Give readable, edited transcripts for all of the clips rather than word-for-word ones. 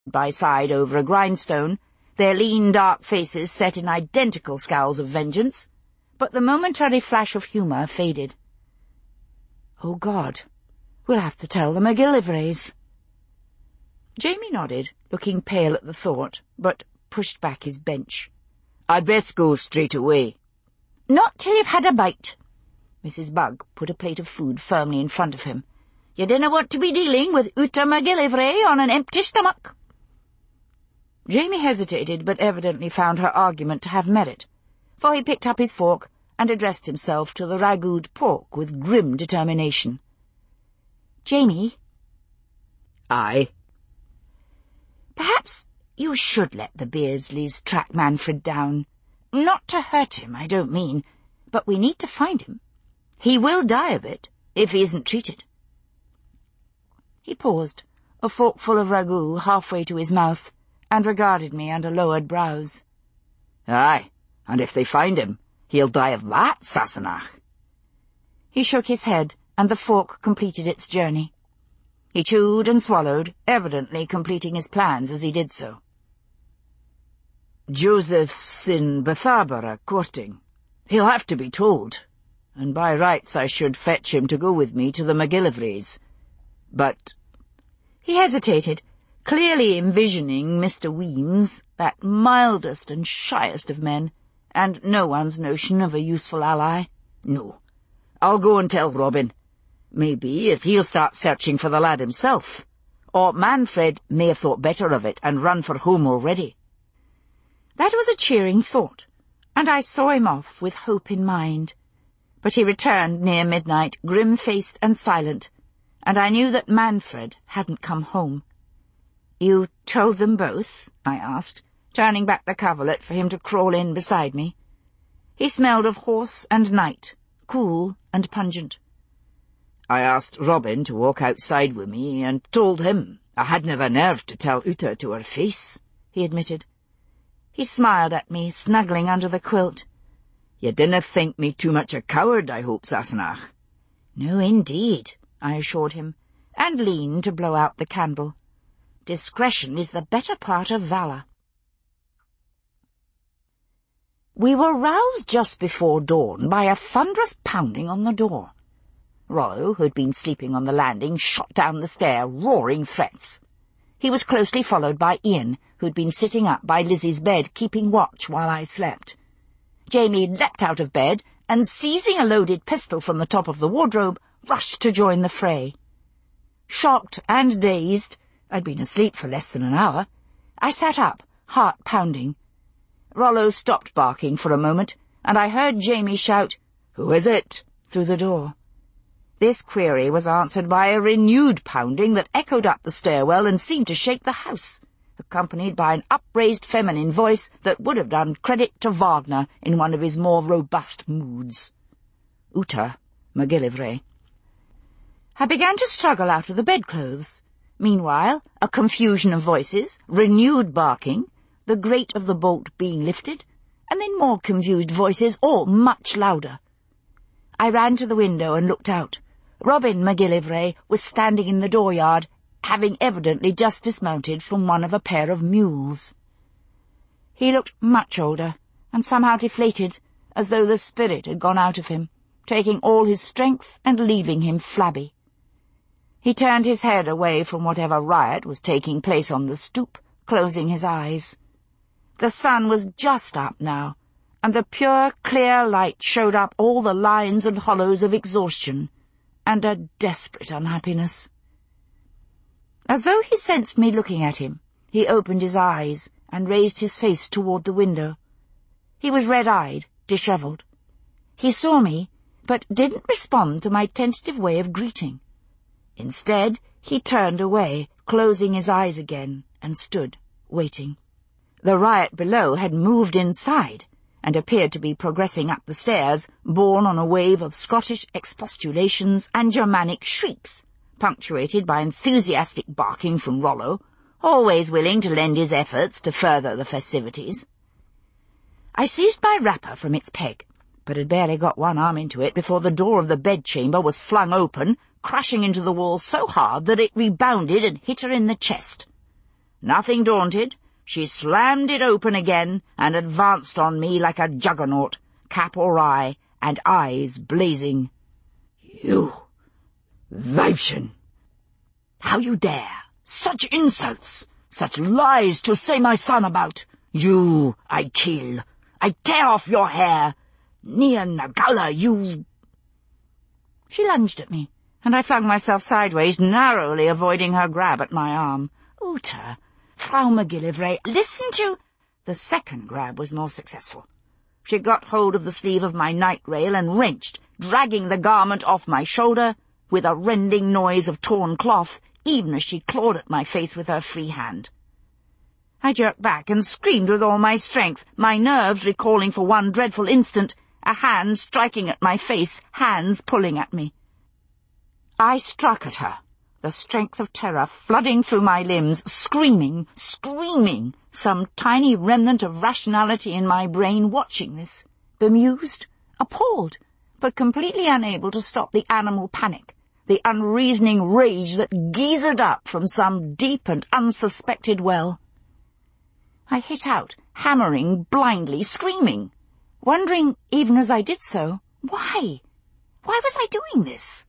by side over a grindstone, their lean, dark faces set in identical scowls of vengeance, but the momentary flash of humour faded. "Oh, God, we'll have to tell the McGillivrays." Jamie nodded, looking pale at the thought, but pushed back his bench. "I'd best go straight away." "Not till you've had a bite." Mrs. Bug put a plate of food firmly in front of him. "You dinna want to be dealing with Uta McGillivray on an empty stomach." Jamie hesitated, but evidently found her argument to have merit, for he picked up his fork and addressed himself to the ragout pork with grim determination. "Jamie." "Aye?" "Perhaps you should let the Beardsleys track Manfred down. Not to hurt him, I don't mean, but we need to find him. He will die of it, if he isn't treated." He paused, a forkful of ragout halfway to his mouth, and regarded me under lowered brows. "Aye, and if they find him, he'll die of that, Sassenach." He shook his head, and the fork completed its journey. He chewed and swallowed, evidently completing his plans as he did so. "Joseph's in Bethabara courting. He'll have to be told, and by rights I should fetch him to go with me to the McGillivrays. But—" He hesitated, clearly envisioning Mr. Weems, that mildest and shyest of men, and no one's notion of a useful ally. "No, I'll go and tell Robin. Maybe as he'll start searching for the lad himself, or Manfred may have thought better of it and run for home already." That was a cheering thought, and I saw him off with hope in mind. But he returned near midnight, grim-faced and silent, and I knew that Manfred hadn't come home. "You told them both?" I asked, turning back the coverlet for him to crawl in beside me. He smelled of horse and night, cool and pungent. "I asked Robin to walk outside with me, and told him I hadna the nerve to tell Uta to her face," he admitted. He smiled at me, snuggling under the quilt. "You dinna think me too much a coward, I hope, Sassenach?" "No, indeed," I assured him, and leaned to blow out the candle. "Discretion is the better part of valour." We were roused just before dawn by a thunderous pounding on the door. Rollo, who had been sleeping on the landing, shot down the stair, roaring threats. He was closely followed by Ian, who had been sitting up by Lizzie's bed, keeping watch while I slept. Jamie leapt out of bed, and seizing a loaded pistol from the top of the wardrobe, rushed to join the fray. Shocked and dazed, I'd been asleep for less than an hour, I sat up, heart pounding. Rollo stopped barking for a moment, and I heard Jamie shout, "Who is it?" through the door. This query was answered by a renewed pounding that echoed up the stairwell and seemed to shake the house, accompanied by an upraised feminine voice that would have done credit to Wagner in one of his more robust moods. Uta McGillivray. I began to struggle out of the bedclothes. Meanwhile, a confusion of voices, renewed barking, the grate of the bolt being lifted, and then more confused voices, all much louder. I ran to the window and looked out. Robin McGillivray was standing in the dooryard, having evidently just dismounted from one of a pair of mules. He looked much older, and somehow deflated, as though the spirit had gone out of him, taking all his strength and leaving him flabby. He turned his head away from whatever riot was taking place on the stoop, closing his eyes. The sun was just up now, and the pure, clear light showed up all the lines and hollows of exhaustion, and a desperate unhappiness. As though he sensed me looking at him, he opened his eyes and raised his face toward the window. He was red-eyed, dishevelled. He saw me, but didn't respond to my tentative way of greeting. Instead, he turned away, closing his eyes again, and stood, waiting. The riot below had moved inside, and appeared to be progressing up the stairs, borne on a wave of Scottish expostulations and Germanic shrieks, punctuated by enthusiastic barking from Rollo, always willing to lend his efforts to further the festivities. I seized my wrapper from its peg, but had barely got one arm into it before the door of the bedchamber was flung open, crashing into the wall so hard that it rebounded and hit her in the chest. Nothing daunted, she slammed it open again and advanced on me like a juggernaut, cap awry and eyes blazing. "You, Weibchen! How you dare! Such insults! Such lies to say my son about! You I kill! I tear off your hair! Nia Nagala, you—" She lunged at me, and I flung myself sideways, narrowly avoiding her grab at my arm. "Uta, Frau McGillivray, listen to—" The second grab was more successful. She got hold of the sleeve of my night rail and wrenched, dragging the garment off my shoulder, with a rending noise of torn cloth, even as she clawed at my face with her free hand. I jerked back and screamed with all my strength, my nerves recalling for one dreadful instant, a hand striking at my face, hands pulling at me. I struck at her, the strength of terror flooding through my limbs, screaming, some tiny remnant of rationality in my brain watching this, bemused, appalled, but completely unable to stop the animal panic, the unreasoning rage that geysered up from some deep and unsuspected well. I hit out, hammering, blindly, screaming, wondering, even as I did so, why? Why was I doing this?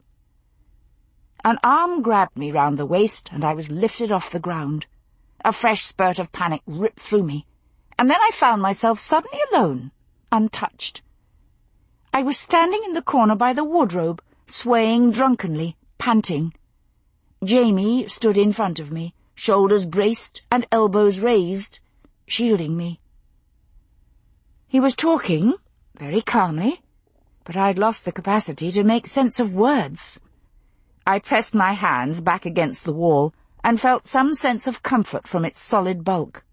An arm grabbed me round the waist, and I was lifted off the ground. A fresh spurt of panic ripped through me, and then I found myself suddenly alone, untouched. I was standing in the corner by the wardrobe, swaying drunkenly, panting. Jamie stood in front of me, shoulders braced and elbows raised, shielding me. He was talking, very calmly, but I'd lost the capacity to make sense of words. I pressed my hands back against the wall and felt some sense of comfort from its solid bulk.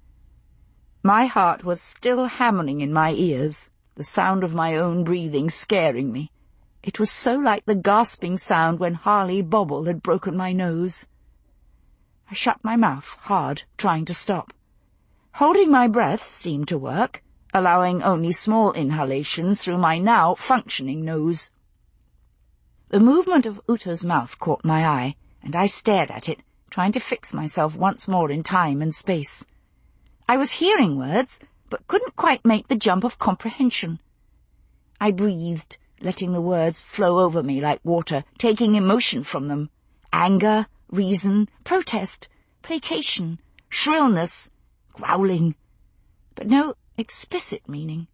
My heart was still hammering in my ears, the sound of my own breathing scaring me. It was so like the gasping sound when Harley Bobble had broken my nose. I shut my mouth hard, trying to stop. Holding my breath seemed to work, allowing only small inhalations through my now functioning nose. The movement of Uta's mouth caught my eye, and I stared at it, trying to fix myself once more in time and space. I was hearing words, but couldn't quite make the jump of comprehension. I breathed, letting the words flow over me like water, taking emotion from them. Anger, reason, protest, placation, shrillness, growling, but no explicit meaning.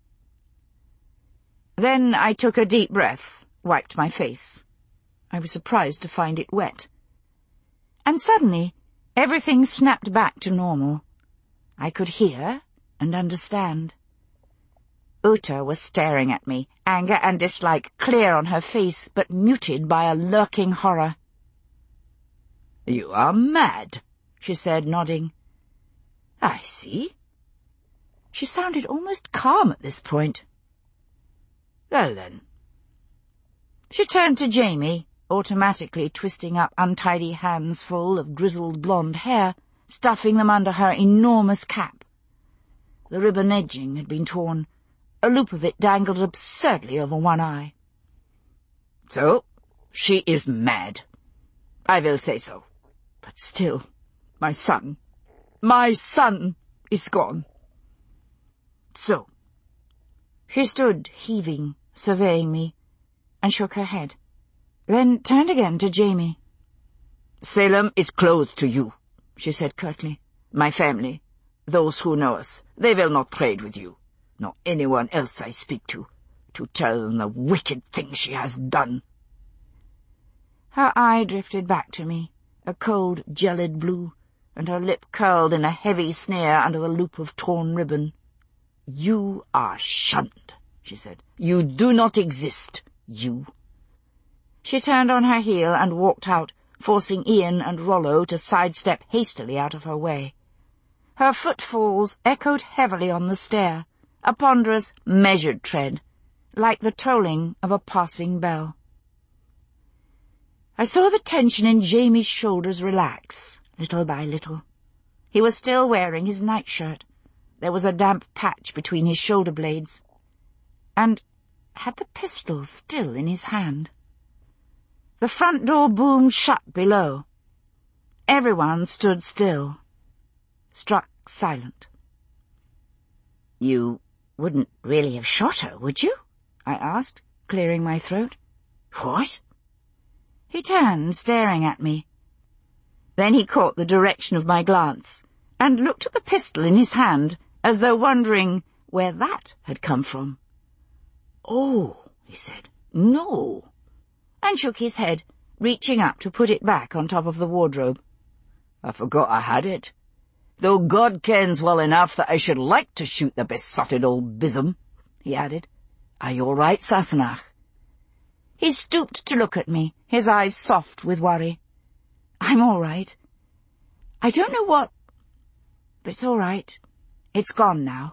Then I took a deep breath, wiped my face. I was surprised to find it wet. And suddenly, everything snapped back to normal. I could hear and understand. Uta was staring at me, anger and dislike clear on her face, but muted by a lurking horror. "You are mad," she said, nodding. "I see." She sounded almost calm at this point. "Well then." She turned to Jamie, automatically twisting up untidy hands full of grizzled blonde hair, stuffing them under her enormous cap. The ribbon edging had been torn. A loop of it dangled absurdly over one eye. "So, she is mad. I will say so. But still, my son is gone." "So." She stood, heaving, surveying me, and shook her head, then turned again to Jamie. "Salem is closed to you," she said curtly. "My family, those who know us, they will not trade with you, nor anyone else I speak to tell them the wicked thing she has done." Her eye drifted back to me, a cold, gelid blue, and her lip curled in a heavy sneer under the loop of torn ribbon. "You are shunned," she said. "You do not exist, you." She turned on her heel and walked out, forcing Ian and Rollo to sidestep hastily out of her way. Her footfalls echoed heavily on the stair, a ponderous, measured tread, like the tolling of a passing bell. I saw the tension in Jamie's shoulders relax, little by little. He was still wearing his nightshirt. There was a damp patch between his shoulder blades, and had the pistol still in his hand. The front door boomed shut below. Everyone stood still. struck silent. "You wouldn't really have shot her, would you?" I asked, clearing my throat. "What?" He turned, staring at me. Then he caught the direction of my glance, and looked at the pistol in his hand, as though wondering where that had come from. "Oh," he said, "no," and shook his head, reaching up to put it back on top of the wardrobe. "I forgot I had it, though God kens well enough that I should like to shoot the besotted old bism," he added. "Are you all right, Sassenach?" He stooped to look at me, his eyes soft with worry. "I'm all right. I don't know what, but it's all right. It's gone now."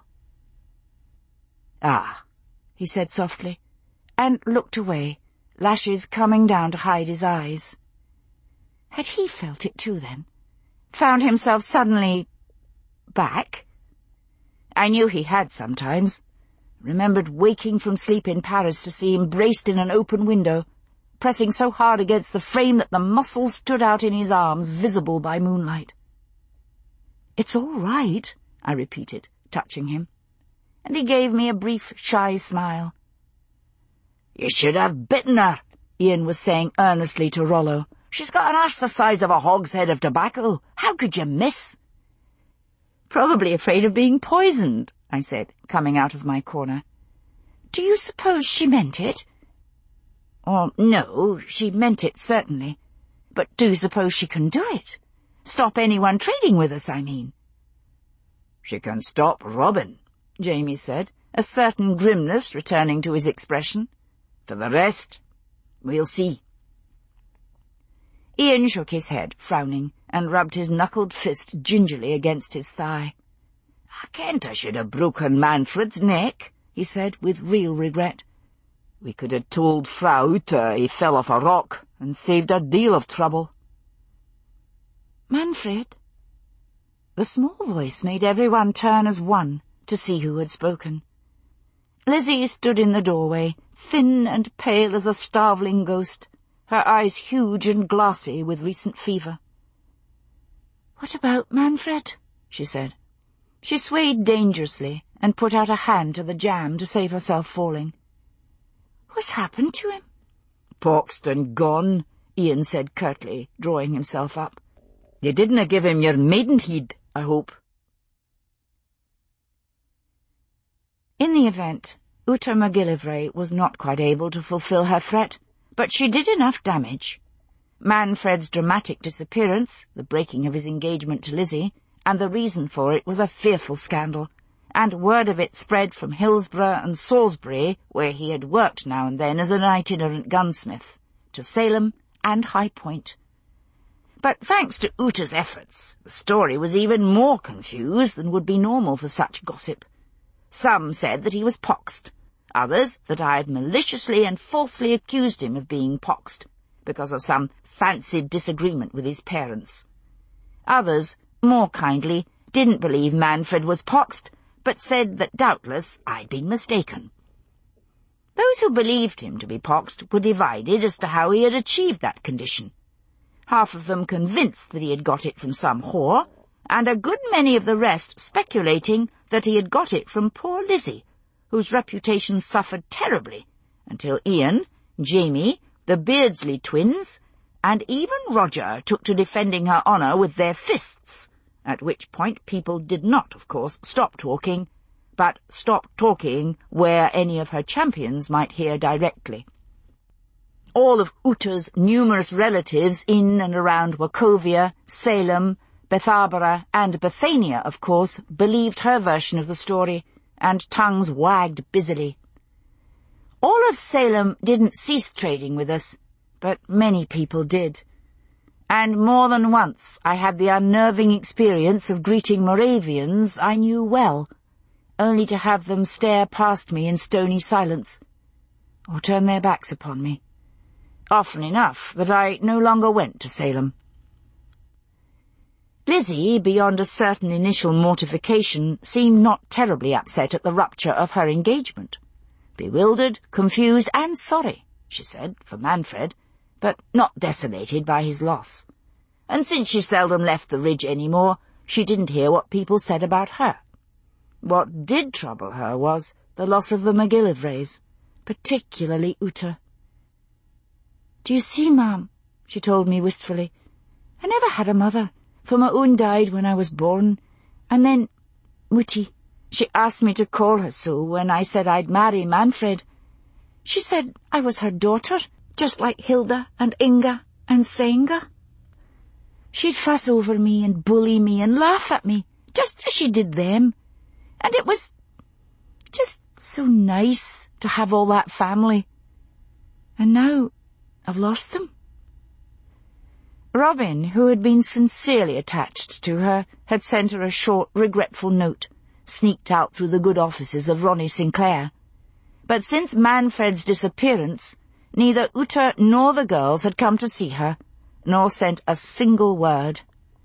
"Ah," he said softly, and looked away, lashes coming down to hide his eyes. Had he felt it too, then? Found himself suddenly back? I knew he had sometimes. Remembered waking from sleep in Paris to see him braced in an open window, pressing so hard against the frame that the muscles stood out in his arms, visible by moonlight. "It's all right," I repeated, touching him, and he gave me a brief, shy smile. "You should have bitten her," Ian was saying earnestly to Rollo. "She's got an ass the size of a hogshead of tobacco. How could you miss?" "Probably afraid of being poisoned," I said, coming out of my corner. "Do you suppose she meant it?" "Oh, no, she meant it, certainly. But do you suppose she can do it? Stop anyone trading with us, I mean." "She can stop Robin," Jamie said, a certain grimness returning to his expression. "For the rest, we'll see." Ian shook his head, frowning, and rubbed his knuckled fist gingerly against his thigh. "I kent I should have broken Manfred's neck," he said, with real regret. "We could have told Frau Uta he fell off a rock, and saved a deal of trouble." "Manfred?" The small voice made everyone turn as one to see who had spoken. Lizzie stood in the doorway, thin and pale as a starveling ghost, her eyes huge and glassy with recent fever. "What about Manfred?" she said. She swayed dangerously and put out a hand to the jam to save herself falling. "What's happened to him?" "Poxed and gone," Ian said curtly, drawing himself up. "You didna give him your maidenhead, I hope." In the event, Uta McGillivray was not quite able to fulfill her threat, but she did enough damage. Manfred's dramatic disappearance, the breaking of his engagement to Lizzie, and the reason for it was a fearful scandal, and word of it spread from Hillsborough and Salisbury, where he had worked now and then as an itinerant gunsmith, to Salem and High Point. But thanks to Uta's efforts, the story was even more confused than would be normal for such gossip. Some said that he was poxed, others that I had maliciously and falsely accused him of being poxed, because of some fancied disagreement with his parents. Others, more kindly, didn't believe Manfred was poxed, but said that doubtless I'd been mistaken. Those who believed him to be poxed were divided as to how he had achieved that condition. Half of them convinced that he had got it from some whore, and a good many of the rest speculating that he had got it from poor Lizzie, whose reputation suffered terribly, until Ian, Jamie, the Beardsley twins, and even Roger took to defending her honour with their fists, at which point people did not, of course, stop talking, but stopped talking where any of her champions might hear directly. All of Uta's numerous relatives in and around Wachovia, Salem, Bethabara, and Bethania, of course, believed her version of the story, and tongues wagged busily. All of Salem didn't cease trading with us, but many people did. And more than once I had the unnerving experience of greeting Moravians I knew well, only to have them stare past me in stony silence, or turn their backs upon me. Often enough that I no longer went to Salem. Lizzie, beyond a certain initial mortification, seemed not terribly upset at the rupture of her engagement. Bewildered, confused, and sorry, she said, for Manfred, but not desolated by his loss. And since she seldom left the ridge any more, she didn't hear what people said about her. What did trouble her was the loss of the MacGillivrays, particularly Uta. "Do you see, Ma'am," she told me wistfully, "I never had a mother, for my own died when I was born, and then Mutti, she asked me to call her so when I said I'd marry Manfred. She said I was her daughter, just like Hilda and Inga and Senga. She'd fuss over me and bully me and laugh at me, just as she did them, and it was just so nice to have all that family. And now I've lost them." Robin, who had been sincerely attached to her, had sent her a short, regretful note, sneaked out through the good offices of Ronnie Sinclair. But since Manfred's disappearance, neither Uta nor the girls had come to see her, nor sent a single word.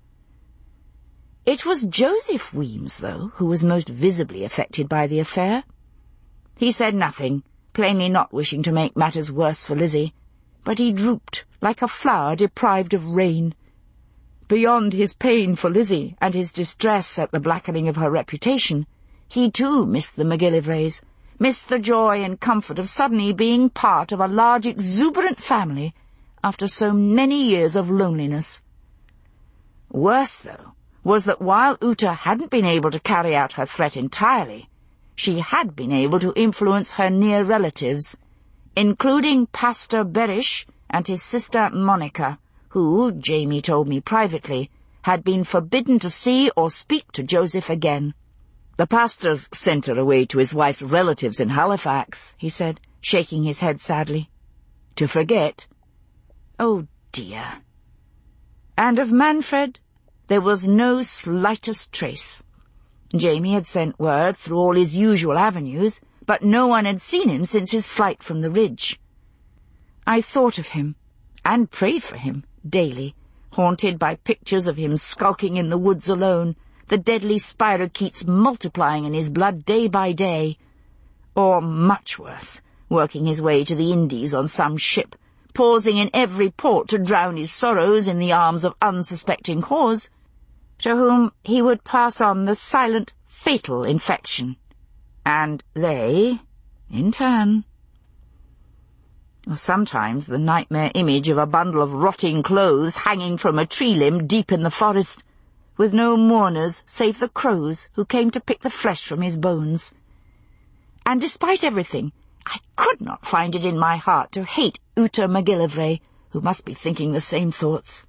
It was Joseph Weems, though, who was most visibly affected by the affair. He said nothing, plainly not wishing to make matters worse for Lizzie, but he drooped like a flower deprived of rain. Beyond his pain for Lizzie and his distress at the blackening of her reputation, he too missed the MacGillivrays, missed the joy and comfort of suddenly being part of a large, exuberant family after so many years of loneliness. Worse, though, was that while Uta hadn't been able to carry out her threat entirely, she had been able to influence her near relatives, including Pastor Berish and his sister Monica, who, Jamie told me privately, had been forbidden to see or speak to Joseph again. "The pastor's sent her away to his wife's relatives in Halifax," he said, shaking his head sadly. "To forget." Oh dear. And of Manfred there was no slightest trace. Jamie had sent word through all his usual avenues, but no one had seen him since his flight from the ridge. I thought of him, and prayed for him, daily, haunted by pictures of him skulking in the woods alone, the deadly spirochetes multiplying in his blood day by day, or, much worse, working his way to the Indies on some ship, pausing in every port to drown his sorrows in the arms of unsuspecting whores, to whom he would pass on the silent, fatal infection, and they, in turn. Sometimes the nightmare image of a bundle of rotting clothes hanging from a tree limb deep in the forest, with no mourners save the crows who came to pick the flesh from his bones. And despite everything, I could not find it in my heart to hate Uta MacGillivray, who must be thinking the same thoughts.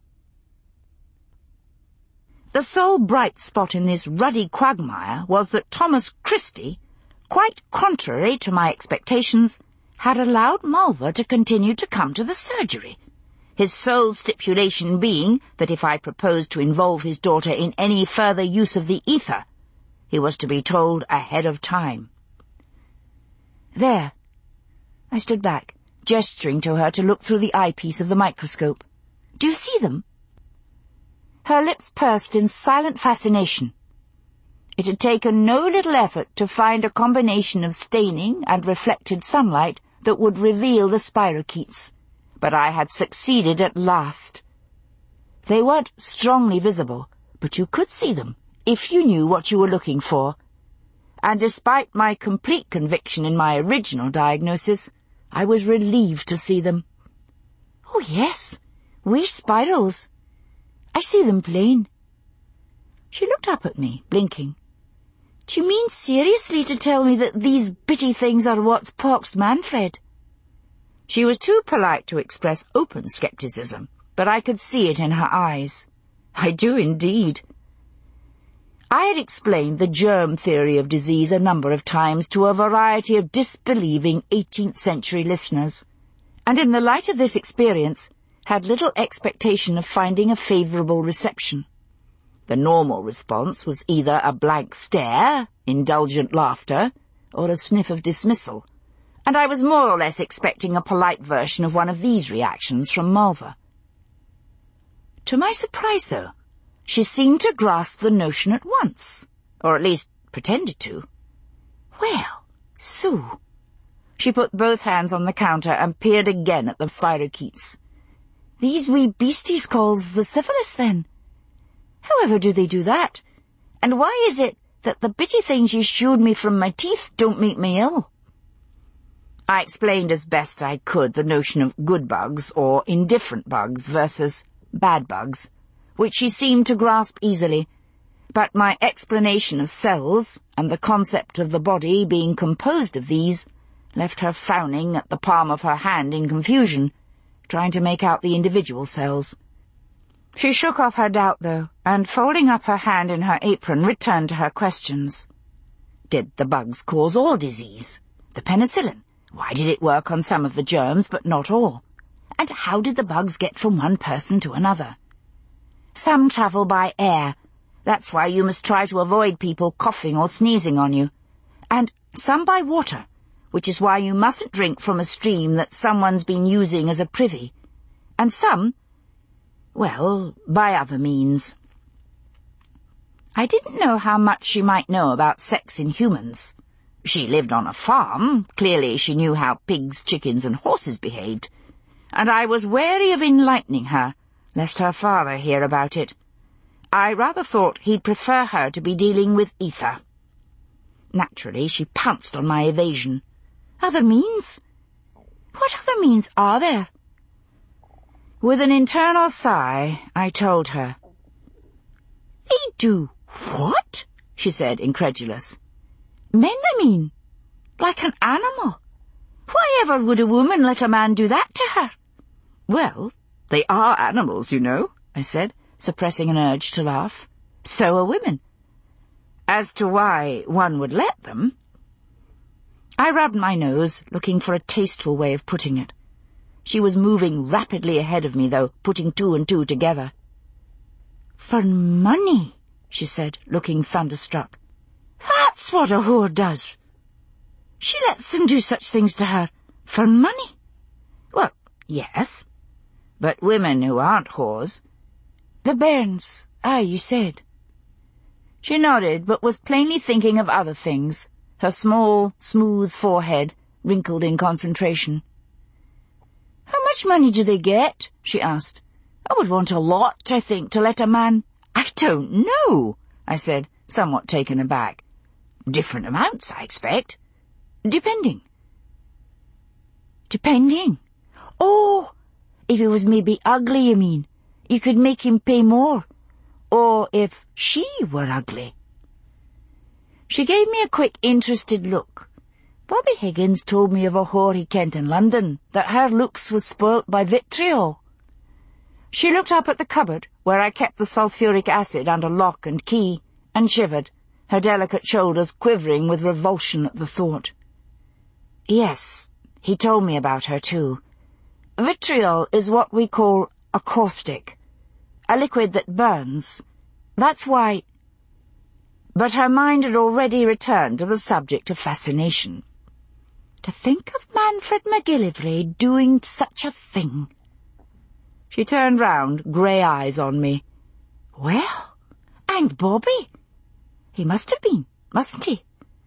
The sole bright spot in this ruddy quagmire was that Thomas Christie, quite contrary to my expectations, had allowed Mulver to continue to come to the surgery, his sole stipulation being that if I proposed to involve his daughter in any further use of the ether, he was to be told ahead of time. "There." I stood back, gesturing to her to look through the eyepiece of the microscope. "Do you see them?" Her lips pursed in silent fascination. It had taken no little effort to find a combination of staining and reflected sunlight that would reveal the spirochetes, but I had succeeded at last. They weren't strongly visible, but you could see them, if you knew what you were looking for. And despite my complete conviction in my original diagnosis, I was relieved to see them. "Oh, yes, wee spirals. I see them plain." She looked up at me, blinking. "Do you mean seriously to tell me that these bitty things are what's poxed Manfred?" She was too polite to express open scepticism, but I could see it in her eyes. "I do indeed." I had explained the germ theory of disease a number of times to a variety of disbelieving 18th-century listeners, and in the light of this experience had little expectation of finding a favourable reception. The normal response was either a blank stare, indulgent laughter, or a sniff of dismissal, and I was more or less expecting a polite version of one of these reactions from Mulver. To my surprise, though, she seemed to grasp the notion at once, or at least pretended to. "Well, so—" She put both hands on the counter and peered again at the spirochetes. "These wee beasties calls the syphilis, then? However do they do that? And why is it that the bitty things you shewed me from my teeth don't make me ill?" I explained as best I could the notion of good bugs or indifferent bugs versus bad bugs, which she seemed to grasp easily, but my explanation of cells and the concept of the body being composed of these left her frowning at the palm of her hand in confusion, trying to make out the individual cells. She shook off her doubt, though, and folding up her hand in her apron, returned to her questions. Did the bugs cause all disease? The penicillin? Why did it work on some of the germs but not all? And how did the bugs get from one person to another? Some travel by air. That's why you must try to avoid people coughing or sneezing on you. And some by water, which is why you mustn't drink from a stream that someone's been using as a privy. And some, well, by other means. I didn't know how much she might know about sex in humans. She lived on a farm. Clearly she knew how pigs, chickens, and horses behaved. And I was wary of enlightening her, lest her father hear about it. I rather thought he'd prefer her to be dealing with ether. Naturally, she pounced on my evasion. Other means? What other means are there? With an internal sigh, I told her. They do what? She said, incredulous. Men, I mean. Like an animal. Why ever would a woman let a man do that to her? Well, they are animals, you know, I said, suppressing an urge to laugh. So are women. As to why one would let them... I rubbed my nose, looking for a tasteful way of putting it. She was moving rapidly ahead of me, though, putting two and two together. For money, she said, looking thunderstruck. That's what a whore does. She lets them do such things to her. For money? Well, yes. But women who aren't whores... The bairns, you said. She nodded, but was plainly thinking of other things, her small, smooth forehead wrinkled in concentration. How much money do they get? She asked. I would want a lot, I think, to let a man... I don't know, I said, somewhat taken aback. Different amounts, I expect. Depending. Depending? Oh, if he was maybe ugly, you mean. You could make him pay more. Or if she were ugly. She gave me a quick, interested look. Bobby Higgins told me of a whore he kent in London, that her looks was spoilt by vitriol. She looked up at the cupboard, where I kept the sulphuric acid under lock and key, and shivered, her delicate shoulders quivering with revulsion at the thought. Yes, he told me about her too. Vitriol is what we call a caustic, a liquid that burns. That's why... But her mind had already returned to the subject of fascination. To think of Manfred McGillivray doing such a thing. She turned round, grey eyes on me. Well, and Bobby? He must have been, mustn't he?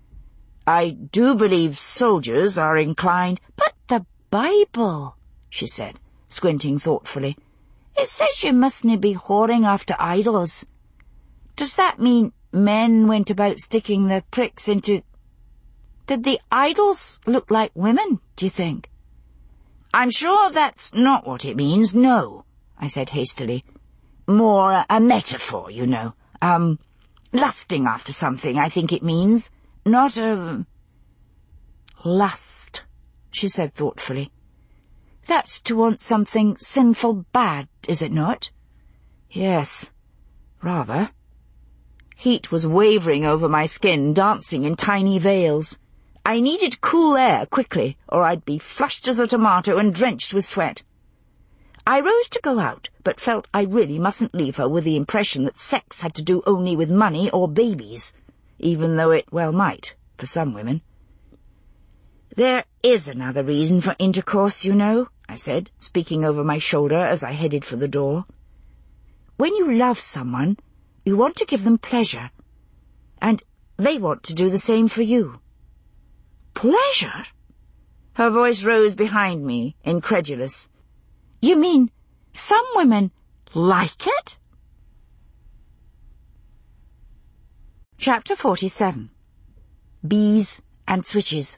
I do believe soldiers are inclined... But the Bible, she said, squinting thoughtfully. It says you mustn't be whoring after idols. Does that mean men went about sticking their pricks into... Did the idols look like women, do you think? I'm sure that's not what it means, no, I said hastily. More a metaphor, you know. Lusting after something, I think it means. Not a... Lust, she said thoughtfully. That's to want something sinful bad, is it not? Yes, rather. Heat was wavering over my skin, dancing in tiny veils. I needed cool air quickly, or I'd be flushed as a tomato and drenched with sweat. I rose to go out, but felt I really mustn't leave her with the impression that sex had to do only with money or babies, even though it well might, for some women. There is another reason for intercourse, you know, I said, speaking over my shoulder as I headed for the door. When you love someone, you want to give them pleasure, and they want to do the same for you. Pleasure? Her voice rose behind me, incredulous. « 'You mean some women like it?' Chapter 47. Bees and Switches.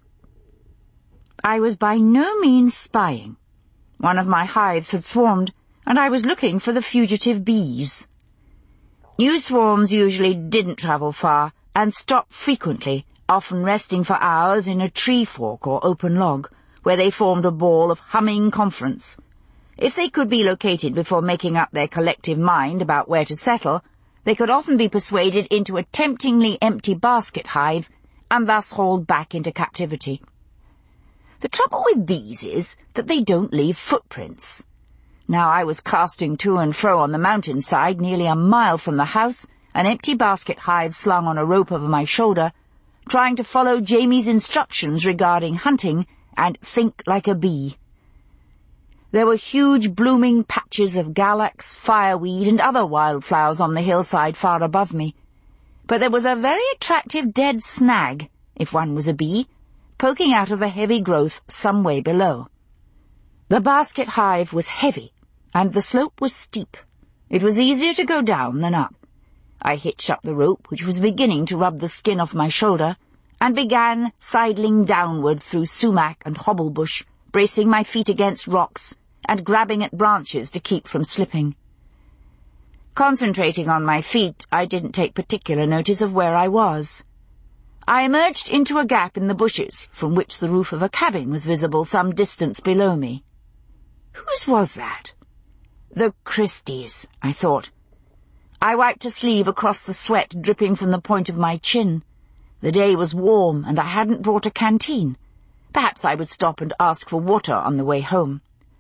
I was by no means spying. One of my hives had swarmed, and I was looking for the fugitive bees. New swarms usually didn't travel far, and stopped frequently, often resting for hours in a tree fork or open log, where they formed a ball of humming conference. If they could be located before making up their collective mind about where to settle, they could often be persuaded into a temptingly empty basket hive, and thus hauled back into captivity. The trouble with bees is that they don't leave footprints. Now I was casting to and fro on the mountainside, nearly a mile from the house, an empty basket hive slung on a rope over my shoulder, trying to follow Jamie's instructions regarding hunting and think like a bee. There were huge blooming patches of galax, fireweed, and other wildflowers on the hillside far above me. But there was a very attractive dead snag, if one was a bee, poking out of the heavy growth some way below. The basket hive was heavy, and the slope was steep. It was easier to go down than up. I hitched up the rope, which was beginning to rub the skin off my shoulder, and began sidling downward through sumac and hobblebush, bracing my feet against rocks and grabbing at branches to keep from slipping. Concentrating on my feet, I didn't take particular notice of where I was. I emerged into a gap in the bushes, from which the roof of a cabin was visible some distance below me. Whose was that? The Christies, I thought. I wiped a sleeve across the sweat dripping from the point of my chin. The day was warm, and I hadn't brought a canteen. Perhaps I would stop and ask for water on the way home.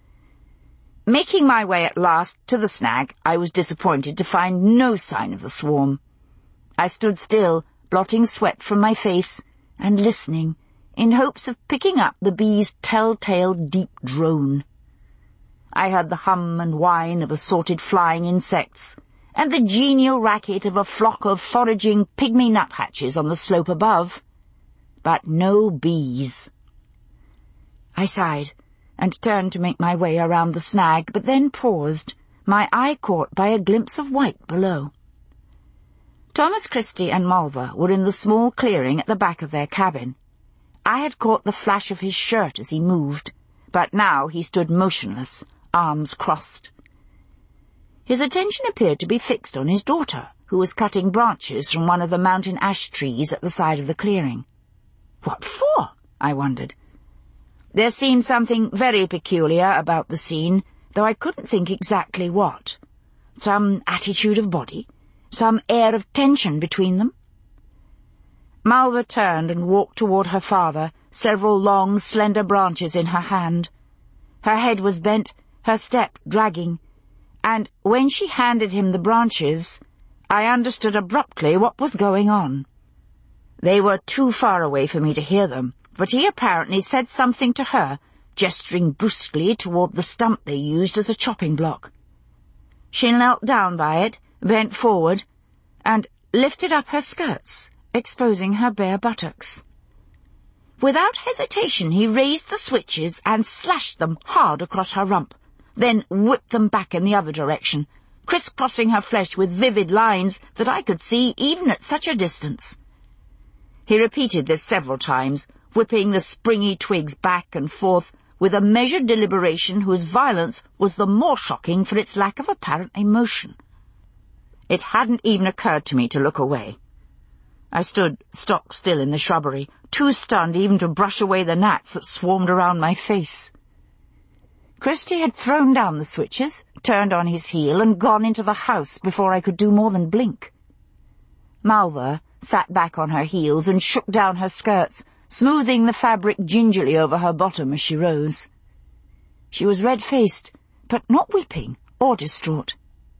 Making my way at last to the snag, I was disappointed to find no sign of the swarm. I stood still, blotting sweat from my face, and listening, in hopes of picking up the bees' telltale deep drone. I heard the hum and whine of assorted flying insects, and the genial racket of a flock of foraging pygmy nuthatches on the slope above, but no bees. I sighed, and turned to make my way around the snag, but then paused, my eye caught by a glimpse of white below. Thomas Christie and Mulver were in the small clearing at the back of their cabin. I had caught the flash of his shirt as he moved, but now he stood motionless, arms crossed. His attention appeared to be fixed on his daughter, who was cutting branches from one of the mountain ash trees at the side of the clearing. What for? I wondered. There seemed something very peculiar about the scene, though I couldn't think exactly what. Some attitude of body, some air of tension between them. Mulver turned and walked toward her father, several long, slender branches in her hand. Her head was bent, her step dragging, and when she handed him the branches, I understood abruptly what was going on. They were too far away for me to hear them, but he apparently said something to her, gesturing brusquely toward the stump they used as a chopping block. She knelt down by it, bent forward, and lifted up her skirts, exposing her bare buttocks. Without hesitation he raised the switches and slashed them hard across her rump, then whipped them back in the other direction, crisscrossing her flesh with vivid lines that I could see even at such a distance. He repeated this several times, whipping the springy twigs back and forth with a measured deliberation whose violence was the more shocking for its lack of apparent emotion. It hadn't even occurred to me to look away. I stood stock still in the shrubbery, too stunned even to brush away the gnats that swarmed around my face. Christie had thrown down the switches, turned on his heel, and gone into the house before I could do more than blink. Mulver sat back on her heels and shook down her skirts, smoothing the fabric gingerly over her bottom as she rose. She was red-faced, but not weeping or distraught.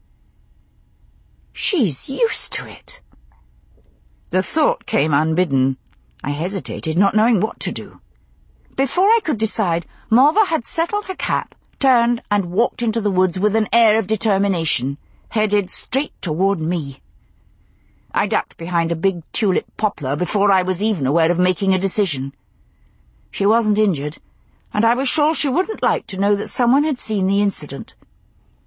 She's used to it. The thought came unbidden. I hesitated, not knowing what to do. Before I could decide, Mulver had settled her cap, turned, and walked into the woods with an air of determination, headed straight toward me. I ducked behind a big tulip poplar before I was even aware of making a decision. She wasn't injured, and I was sure she wouldn't like to know that someone had seen the incident.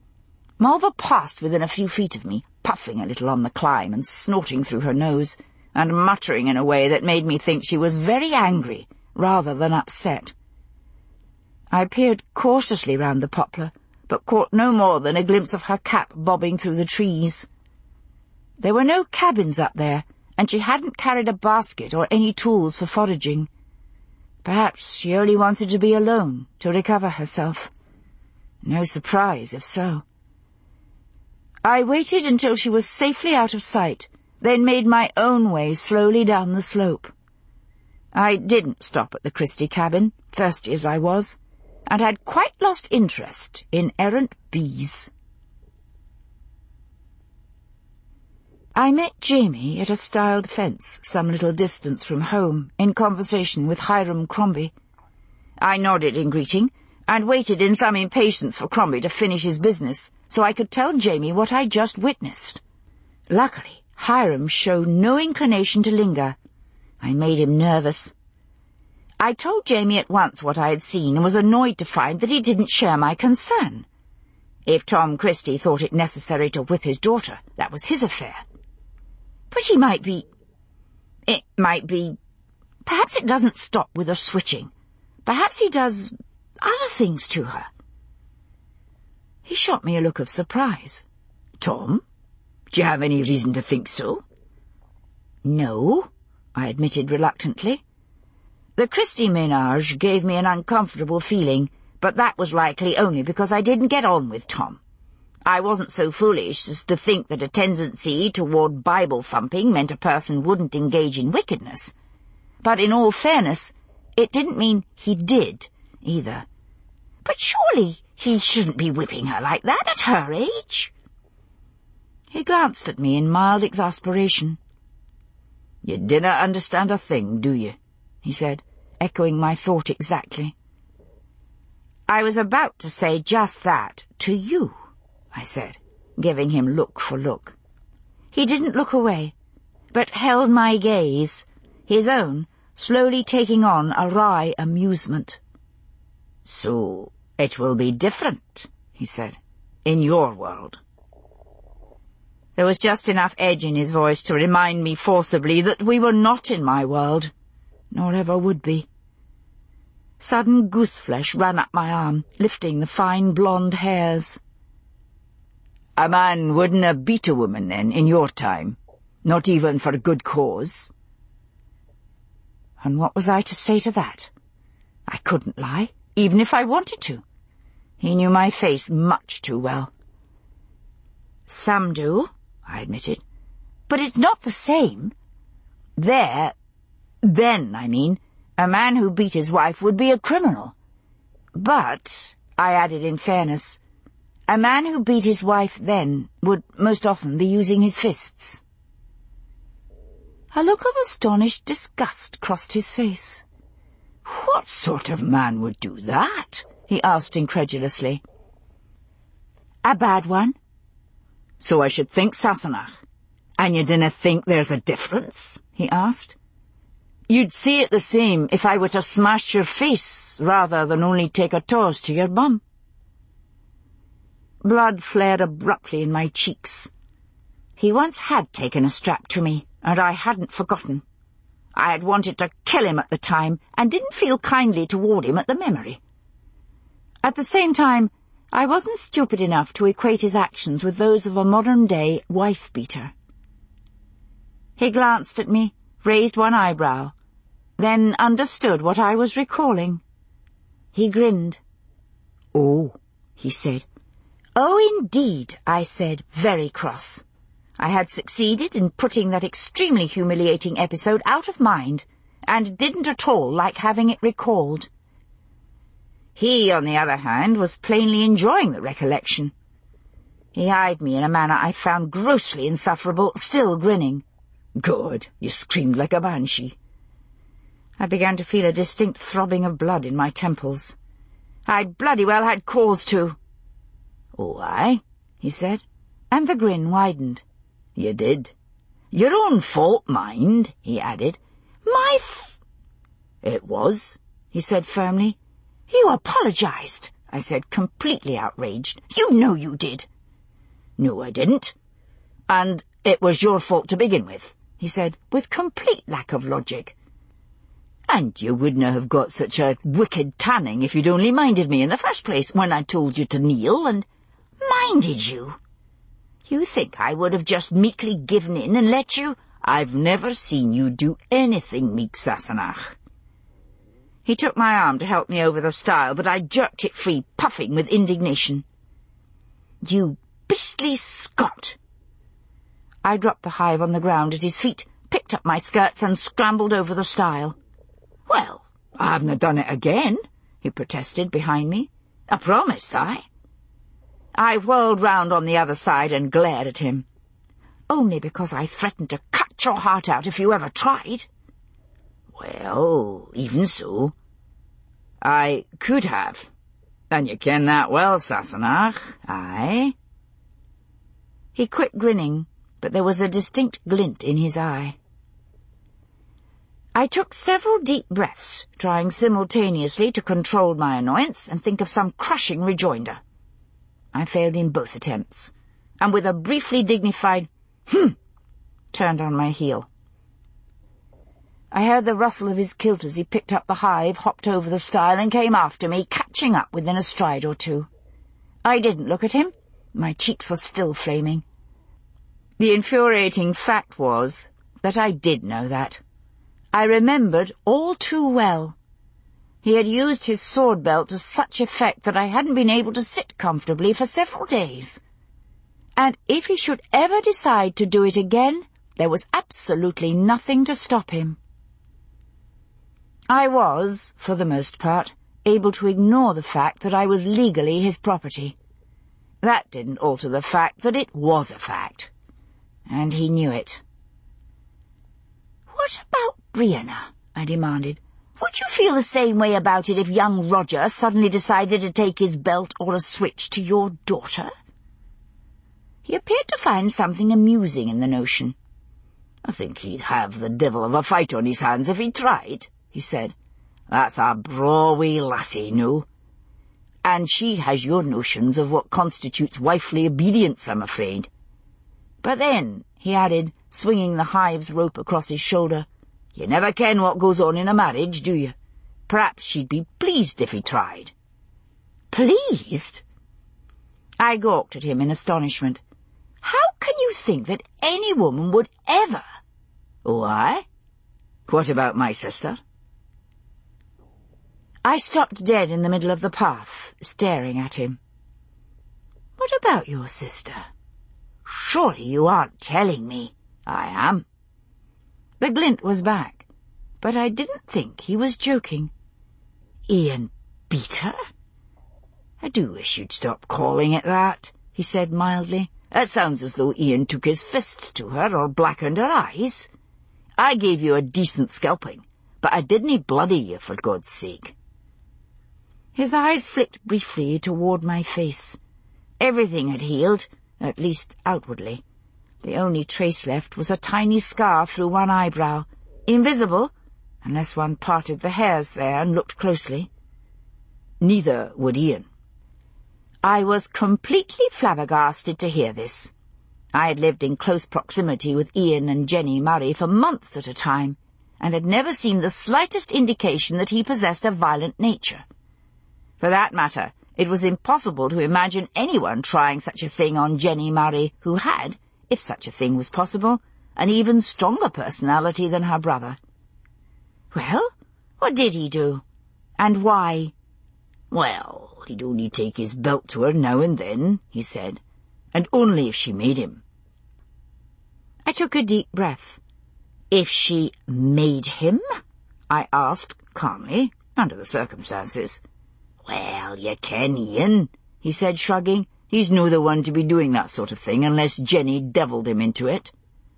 Mulver passed within a few feet of me, puffing a little on the climb and snorting through her nose. and muttering in a way that made me think she was very angry rather than upset. I peered cautiously round the poplar, but caught no more than a glimpse of her cap bobbing through the trees. There were no cabins up there, and she hadn't carried a basket or any tools for foraging. Perhaps she only wanted to be alone, to recover herself. No surprise, if so. I waited until she was safely out of sight, then made my own way slowly down the slope. I didn't stop at the Christie cabin, thirsty as I was, and had quite lost interest in errant bees. I met Jamie at a styled fence some little distance from home, in conversation with Hiram Crombie. I nodded in greeting, and waited in some impatience for Crombie to finish his business, so I could tell Jamie what I'd just witnessed. Luckily, Hiram showed no inclination to linger. I made him nervous. I told Jamie at once what I had seen and was annoyed to find that he didn't share my concern. If Tom Christie thought it necessary to whip his daughter, that was his affair. But he might be... Perhaps it doesn't stop with the switching. Perhaps he does other things to her. He shot me a look of surprise. Tom? Do you have any reason to think so? No, I admitted reluctantly. The Christie ménage gave me an uncomfortable feeling, but that was likely only because I didn't get on with Tom. I wasn't so foolish as to think that a tendency toward Bible-thumping meant a person wouldn't engage in wickedness. But in all fairness, it didn't mean he did, either. But surely he shouldn't be whipping her like that at her age. He glanced at me in mild exasperation. You dinna understand a thing, do you? He said, echoing my thought exactly. I was about to say just that to you, I said, giving him look for look. He didn't look away, but held my gaze, his own slowly taking on a wry amusement. So it will be different, he said, in your world. There was just enough edge in his voice to remind me forcibly that we were not in my world, nor ever would be. Sudden gooseflesh ran up my arm, lifting the fine blonde hairs. A man wouldn't have beat a woman, then, in your time? Not even for a good cause? And what was I to say to that? I couldn't lie, even if I wanted to. He knew my face much too well. Some do, I admitted, but it's not the same. Then, a man who beat his wife would be a criminal. But, I added in fairness, a man who beat his wife then would most often be using his fists. A look of astonished disgust crossed his face. What sort of man would do that? He asked incredulously. A bad one. So I should think Sassenach. And you dinna think there's a difference? He asked. You'd see it the same if I were to smash your face rather than only take a toss to your bum. Blood flared abruptly in my cheeks. He once had taken a strap to me, and I hadn't forgotten. I had wanted to kill him at the time, and didn't feel kindly toward him at the memory. At the same time, I wasn't stupid enough to equate his actions with those of a modern-day wife-beater. He glanced at me, raised one eyebrow, then understood what I was recalling. He grinned. Oh, he said. Oh, indeed, I said, very cross. I had succeeded in putting that extremely humiliating episode out of mind, and didn't at all like having it recalled. He, on the other hand, was plainly enjoying the recollection. He eyed me in a manner I found grossly insufferable, still grinning. Good, you screamed like a banshee. I began to feel a distinct throbbing of blood in my temples. I'd bloody well had cause to. Oh, aye, he said, and the grin widened. You did. Your own fault, mind, he added. It was, he said firmly. You apologized, I said, completely outraged. You know you did. No, I didn't. And it was your fault to begin with. he said, with complete lack of logic. "And you wouldna have got such a wicked tanning if you'd only minded me in the first place when I told you to kneel, and—" "Minded you? You think I would have just meekly given in and let you—" "I've never seen you do anything meek, Sassenach." He took my arm to help me over the stile, but I jerked it free, puffing with indignation. "You beastly Scot!" I dropped the hive on the ground at his feet, picked up my skirts and scrambled over the stile. "Well, I haven't done it again," he protested behind me. "I promised I whirled round on the other side and glared at him. "Only because I threatened to cut your heart out if you ever tried." "Well, even so, I could have. And you ken that well, Sassenach, aye?" He quit grinning, but there was a distinct glint in his eye. I took several deep breaths, trying simultaneously to control my annoyance and think of some crushing rejoinder. I failed in both attempts, and with a briefly dignified turned on my heel. I heard the rustle of his kilt as he picked up the hive, hopped over the stile, and came after me, catching up within a stride or two. I didn't look at him. My cheeks were still flaming. The infuriating fact was that I did know that. I remembered all too well. He had used his sword belt to such effect that I hadn't been able to sit comfortably for several days. And if he should ever decide to do it again, there was absolutely nothing to stop him. I was, for the most part, able to ignore the fact that I was legally his property. That didn't alter the fact that it was a fact. And he knew it. "What about Brianna?" I demanded. "Would you feel the same way about it if young Roger suddenly decided to take his belt or a switch to your daughter?" He appeared to find something amusing in the notion. "I think he'd have the devil of a fight on his hands if he tried," he said. "That's a braw wee lassie, no? And she has your notions of what constitutes wifely obedience, I'm afraid. But then," he added, swinging the hive's rope across his shoulder, "you never ken what goes on in a marriage, do you? Perhaps she'd be pleased if he tried." "Pleased?" I gawked at him in astonishment. "How can you think that any woman would ever—" "Oh, aye? What about my sister?" I stopped dead in the middle of the path, staring at him. "What about your sister? Surely you aren't telling me?" "I am." The glint was back, but I didn't think he was joking. "Ian beat her?" "I do wish you'd stop calling it that," he said mildly. "It sounds as though Ian took his fist to her or blackened her eyes. I gave you a decent scalping, but I didn't bloody you, for God's sake." His eyes flicked briefly toward my face. Everything had healed, at least outwardly. The only trace left was a tiny scar through one eyebrow, invisible, unless one parted the hairs there and looked closely. Neither would Ian. I was completely flabbergasted to hear this. I had lived in close proximity with Ian and Jenny Murray for months at a time, and had never seen the slightest indication that he possessed a violent nature. For that matter, it was impossible to imagine anyone trying such a thing on Jenny Murray, who had, if such a thing was possible, an even stronger personality than her brother. "Well, what did he do? And why?" "Well, he'd only take his belt to her now and then," he said, "and only if she made him." I took a deep breath. "If she made him?" I asked calmly, under the circumstances. "Well, you ken Ian," he said, shrugging. "He's no the one to be doing that sort of thing unless Jenny devilled him into it."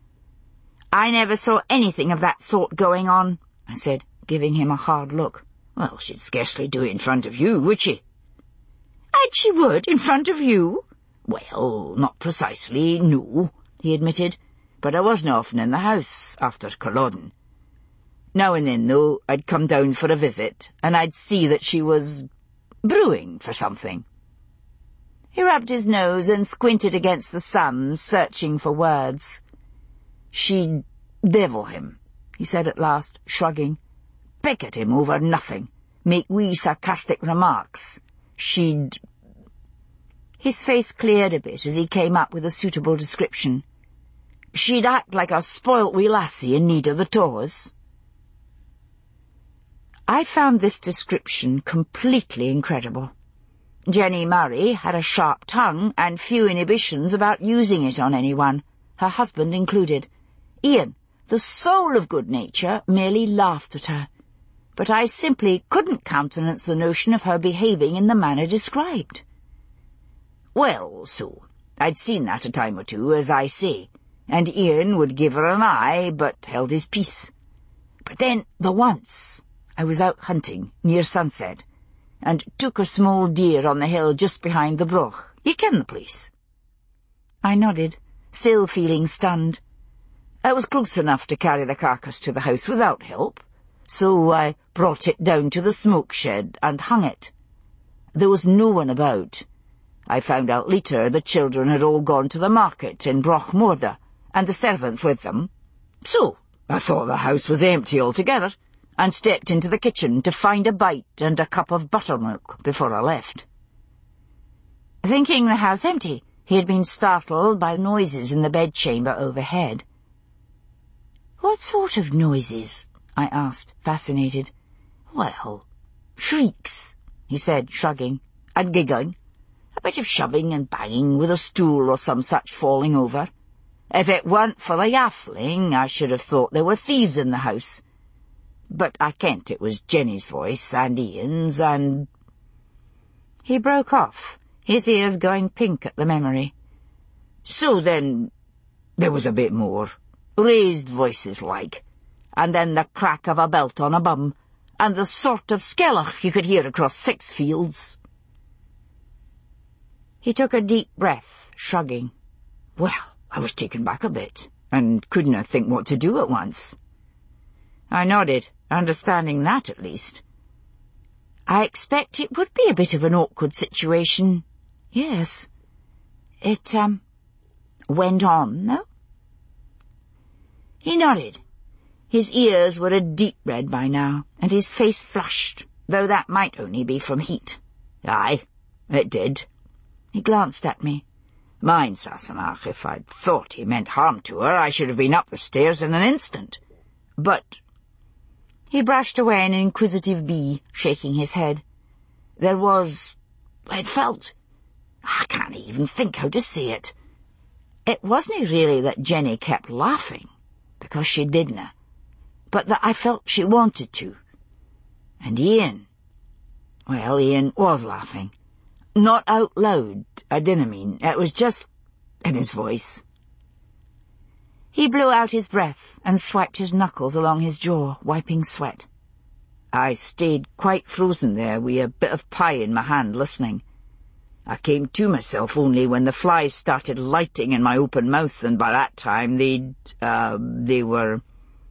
"I never saw anything of that sort going on," I said, giving him a hard look. "Well, she'd scarcely do it in front of you, would she?" "And she would, in front of you?" "Well, not precisely, no," he admitted, "but I wasn't often in the house after Culloden. Now and then, though, I'd come down for a visit, and I'd see that she was brewing for something." He rubbed his nose and squinted against the sun, searching for words. "She'd Devil him, he said at last, shrugging. Pick at him over nothing. Make wee sarcastic remarks. She'd... His face cleared a bit as he came up with a suitable description. She'd act like a spoilt wee lassie in need of the toes. I found this description completely incredible. Jenny Murray had a sharp tongue and few inhibitions about using it on anyone, her husband included. Ian, the soul of good nature, merely laughed at her. But I simply couldn't countenance the notion of her behaving in the manner described. Well, Sue, I'd seen that a time or two, as I say, and Ian would give her an eye, but held his peace. But then, the once, I was out hunting, near sunset, and took a small deer on the hill just behind the broch. You ken the place? I nodded, still feeling stunned. It was close enough to carry the carcass to the house without help, so I brought it down to the smoke shed and hung it. There was no one about. I found out later the children had all gone to the market in Brochmorda, and the servants with them. So I thought the house was empty altogether, and stepped into the kitchen to find a bite and a cup of buttermilk before I left. Thinking the house empty, he had been startled by noises in the bedchamber overhead. "What sort of noises?" I asked, fascinated. "Well, shrieks," he said, shrugging, "and giggling. A bit of shoving and banging with a stool or some such falling over. If it weren't for the yaffling, I should have thought there were thieves in the house. But I kent it was Jenny's voice and Ian's, and—" He broke off, his ears going pink at the memory. "So then, there was a bit more. Raised voices like, and then the crack of a belt on a bum, and the sort of skellach you could hear across 6 fields. He took a deep breath, shrugging. Well, I was taken back a bit, and couldn't think what to do at once. I nodded, understanding that at least. I expect it would be a bit of an awkward situation. Yes. It, went on, though? He nodded. His ears were a deep red by now, and his face flushed, though that might only be from heat. Aye, it did. He glanced at me. Mind, Sassenach, if I'd thought he meant harm to her, I should have been up the stairs in an instant. But... He brushed away an inquisitive bee, shaking his head. There was... It felt... I can't even think how to say it. It wasn't really that Jenny kept laughing, because she didna, but that I felt she wanted to. And Ian... Well, Ian was laughing. Not out loud, I dinna mean. It was just in his voice. He blew out his breath and swiped his knuckles along his jaw, wiping sweat. I stayed quite frozen there with a bit of pie in my hand, listening. I came to myself only when the flies started lighting in my open mouth, and by that time they were...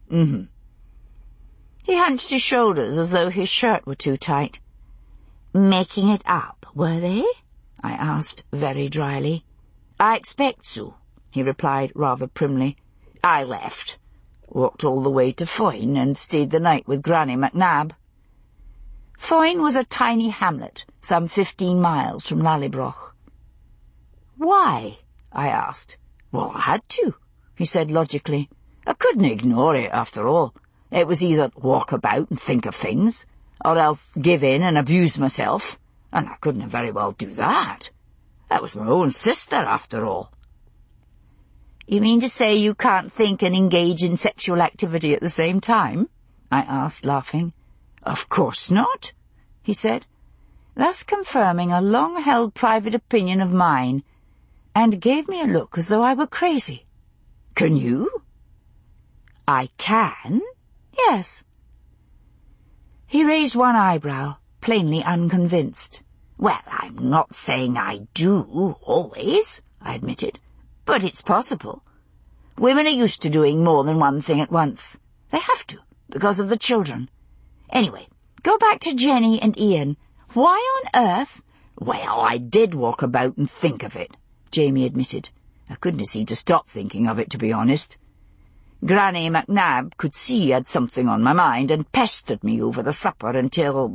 He hunched his shoulders as though his shirt were too tight. Making it up, were they? I asked, very dryly. I expect so, he replied rather primly. I left. Walked all the way to Foyne and stayed the night with Granny McNabb. Foyne was a tiny hamlet, some 15 miles from Lallybroch. Why? I asked. Well, I had to, he said logically. I couldn't ignore it, after all. It was either walk about and think of things, or else give in and abuse myself, and I couldn't very well do that. That was my own sister, after all. You mean to say you can't think and engage in sexual activity at the same time? I asked, laughing. Of course not, he said, thus confirming a long-held private opinion of mine, and gave me a look as though I were crazy. Can you? I can? Yes. He raised one eyebrow, plainly unconvinced. Well, I'm not saying I do, always, I admitted, but it's possible. Women are used to doing more than one thing at once. They have to, because of the children. Anyway, go back to Jenny and Ian. Why on earth? Well, I did walk about and think of it, Jamie admitted. I couldn't seem to stop thinking of it, to be honest. Granny MacNab could see I'd something on my mind and pestered me over the supper until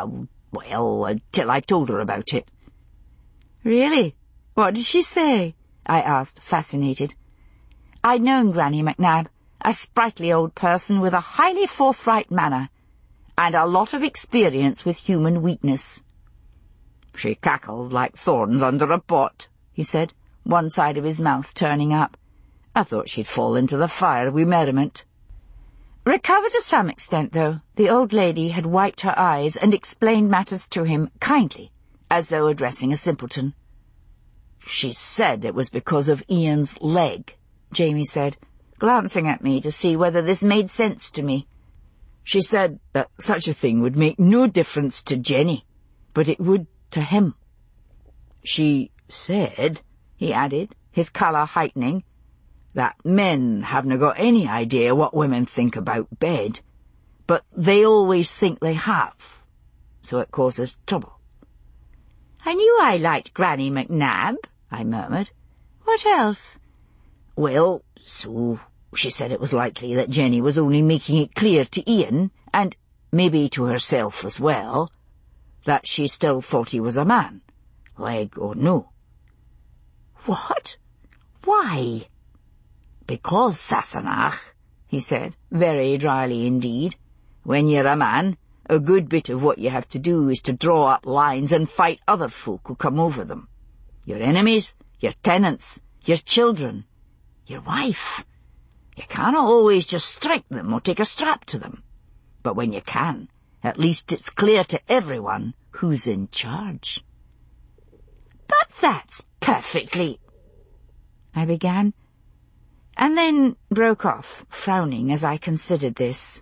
I told her about it. Really? What did she say? I asked, fascinated. I'd known Granny MacNab, a sprightly old person with a highly forthright manner, and a lot of experience with human weakness. She cackled like thorns under a pot, he said, one side of his mouth turning up. I thought she'd fall into the fire wi' merriment. Recovered to some extent, though, the old lady had wiped her eyes and explained matters to him kindly, as though addressing a simpleton. She said it was because of Ian's leg, Jamie said, glancing at me to see whether this made sense to me. She said that such a thing would make no difference to Jenny, but it would to him. She said, he added, his colour heightening, that men haven't got any idea what women think about bed, but they always think they have, so it causes trouble. I knew I liked Granny MacNab, I murmured. What else? Well, so she said it was likely that Jenny was only making it clear to Ian, and maybe to herself as well, that she still thought he was a man, leg or no. What? Why? Because, Sassenach, he said, very dryly indeed, when you're a man, a good bit of what you have to do is to draw up lines and fight other folk who come over them. Your enemies, your tenants, your children, your wife. You can't always just strike them or take a strap to them. But when you can, at least it's clear to everyone who's in charge. But that's perfectly... I began, and then broke off, frowning as I considered this.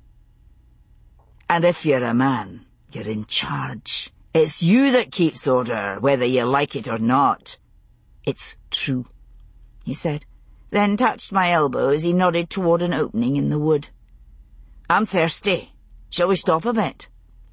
And if you're a man, you're in charge. It's you that keeps order, whether you like it or not. It's true, he said, then touched my elbow as he nodded toward an opening in the wood. I'm thirsty. Shall we stop a bit?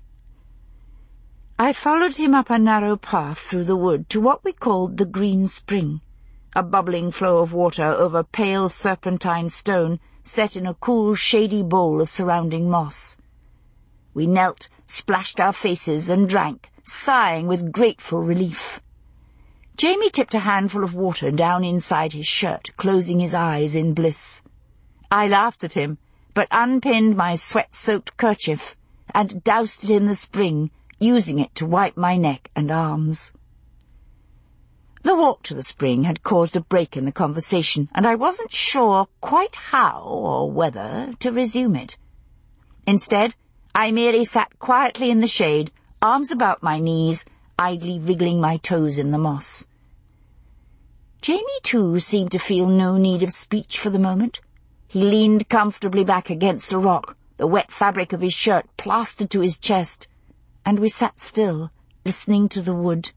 I followed him up a narrow path through the wood to what we called the Green Spring, a bubbling flow of water over pale serpentine stone set in a cool, shady bowl of surrounding moss. We knelt, splashed our faces, and drank, sighing with grateful relief. Jamie tipped a handful of water down inside his shirt, closing his eyes in bliss. I laughed at him, but unpinned my sweat-soaked kerchief and doused it in the spring, using it to wipe my neck and arms. The walk to the spring had caused a break in the conversation, and I wasn't sure quite how or whether to resume it. Instead, I merely sat quietly in the shade, arms about my knees, idly wriggling my toes in the moss. Jamie, too, seemed to feel no need of speech for the moment. He leaned comfortably back against a rock, the wet fabric of his shirt plastered to his chest, and we sat still, listening to the wood.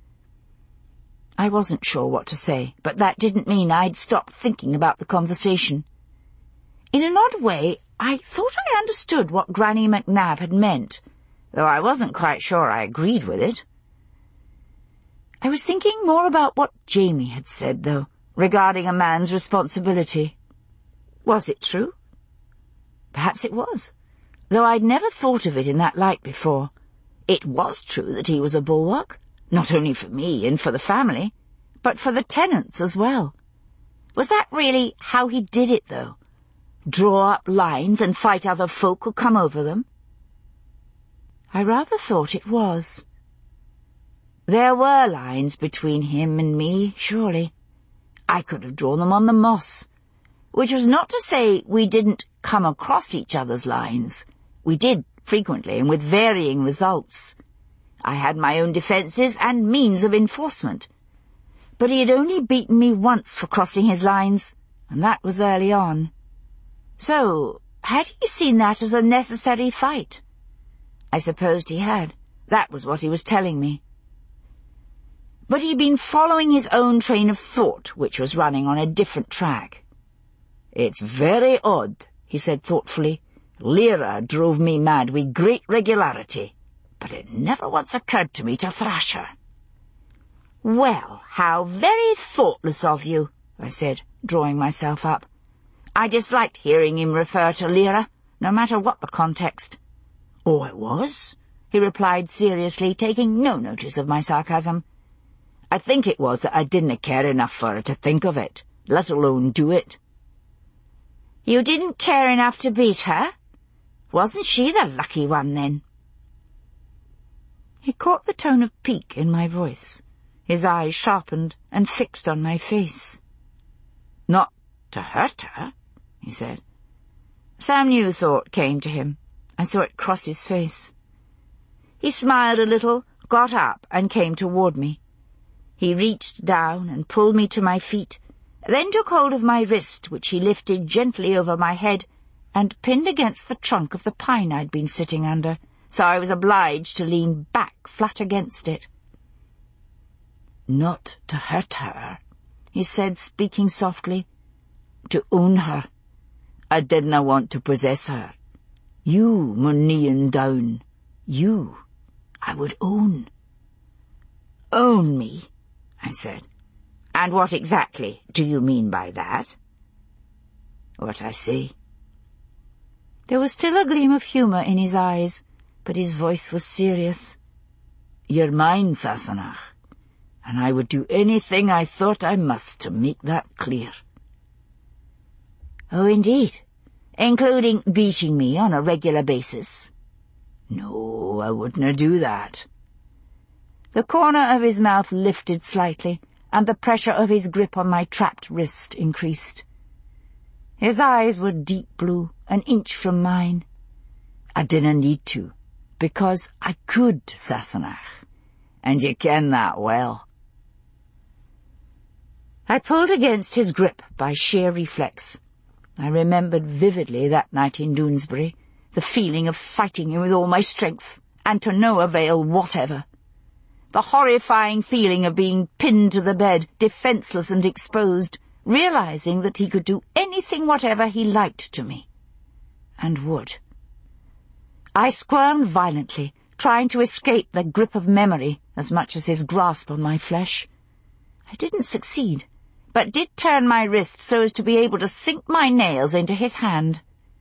I wasn't sure what to say, but that didn't mean I'd stopped thinking about the conversation. In an odd way, I thought I understood what Granny MacNab had meant, though I wasn't quite sure I agreed with it. I was thinking more about what Jamie had said, though, regarding a man's responsibility. Was it true? Perhaps it was, though I'd never thought of it in that light before. It was true that he was a bulwark, not only for me and for the family, but for the tenants as well. Was that really how he did it, though? Draw up lines and fight other folk who come over them? I rather thought it was. There were lines between him and me, surely. I could have drawn them on the moss, which was not to say we didn't come across each other's lines. We did, frequently, and with varying results. I had my own defences and means of enforcement. But he had only beaten me once for crossing his lines, and that was early on. So, had he seen that as a necessary fight? I supposed he had. That was what he was telling me. But he'd been following his own train of thought, which was running on a different track. It's very odd, he said thoughtfully. Lyra drove me mad with great regularity, but it never once occurred to me to thrash her. Well, how very thoughtless of you, I said, drawing myself up. I disliked hearing him refer to Lyra, no matter what the context. "Oh, it was?" he replied seriously, taking no notice of my sarcasm. "I think it was that I didn't care enough for her to think of it, let alone do it." "You didn't care enough to beat her? Wasn't she the lucky one, then?" He caught the tone of pique in my voice. His eyes sharpened and fixed on my face. "Not to hurt her," he said. Some new thought came to him. I saw it cross his face. He smiled a little, got up, and came toward me. He reached down and pulled me to my feet, then took hold of my wrist, which he lifted gently over my head, and pinned against the trunk of the pine I'd been sitting under, so I was obliged to lean back flat against it. "Not to hurt her," he said, speaking softly. "To own her. I didna want to possess her. You, my kneeing down. You, I would own." "Own me?" I said. "And what exactly do you mean by that?" "What I say." There was still a gleam of humour in his eyes, but his voice was serious. "You're mine, Sassenach, and I would do anything I thought I must to make that clear." "Oh, indeed? Including beating me on a regular basis?" "No, I wouldn't do that." The corner of his mouth lifted slightly, and the pressure of his grip on my trapped wrist increased. His eyes were deep blue, an inch from mine. "I didn't need to, because I could, Sassenach, and you ken that well." I pulled against his grip by sheer reflex. I remembered vividly that night in Doonesbury, the feeling of fighting him with all my strength, and to no avail whatever. The horrifying feeling of being pinned to the bed, defenceless and exposed, realizing that he could do anything whatever he liked to me. And would. I squirmed violently, trying to escape the grip of memory as much as his grasp on my flesh. I didn't succeed, but did turn my wrist so as to be able to sink my nails into his hand.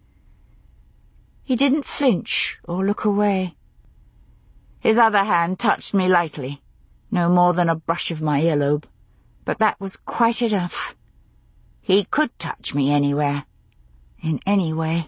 He didn't flinch or look away. His other hand touched me lightly, no more than a brush of my earlobe, but that was quite enough. He could touch me anywhere, in any way.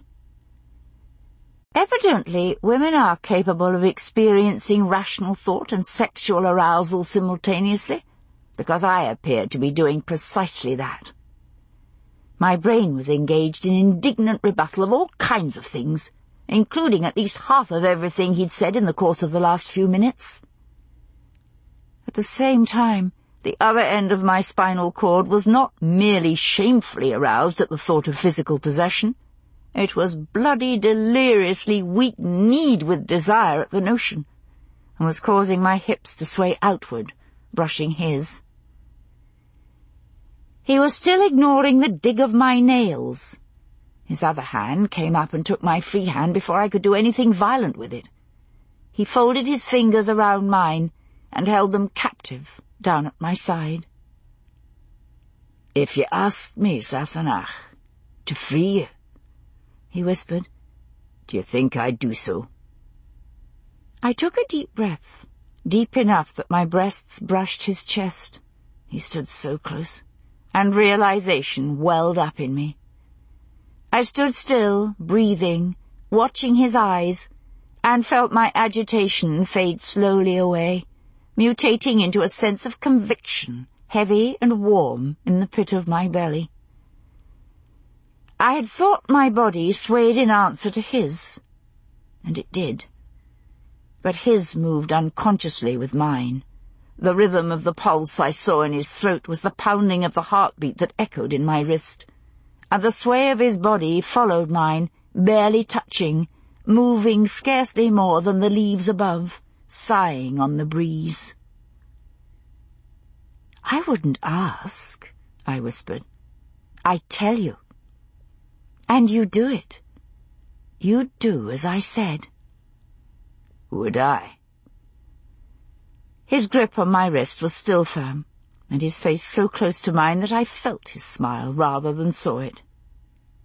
Evidently, women are capable of experiencing rational thought and sexual arousal simultaneously, because I appeared to be doing precisely that. My brain was engaged in indignant rebuttal of all kinds of things, including at least half of everything he'd said in the course of the last few minutes. At the same time, the other end of my spinal cord was not merely shamefully aroused at the thought of physical possession. It was bloody, deliriously weak-kneed with desire at the notion, and was causing my hips to sway outward, brushing his. He was still ignoring the dig of my nails. His other hand came up and took my free hand before I could do anything violent with it. He folded his fingers around mine and held them captive down at my side. "If you asked me, Sassenach, to free you," he whispered, "do you think I'd do so?" I took a deep breath, deep enough that my breasts brushed his chest. He stood so close, and realization welled up in me. I stood still, breathing, watching his eyes, and felt my agitation fade slowly away, mutating into a sense of conviction, heavy and warm in the pit of my belly. I had thought my body swayed in answer to his, and it did. But his moved unconsciously with mine. The rhythm of the pulse I saw in his throat was the pounding of the heartbeat that echoed in my wrist, and the sway of his body followed mine, barely touching, moving scarcely more than the leaves above, sighing on the breeze. "I wouldn't ask," I whispered. "I tell you. And you do it. You'd do as I said." "Would I?" His grip on my wrist was still firm, and his face so close to mine that I felt his smile rather than saw it.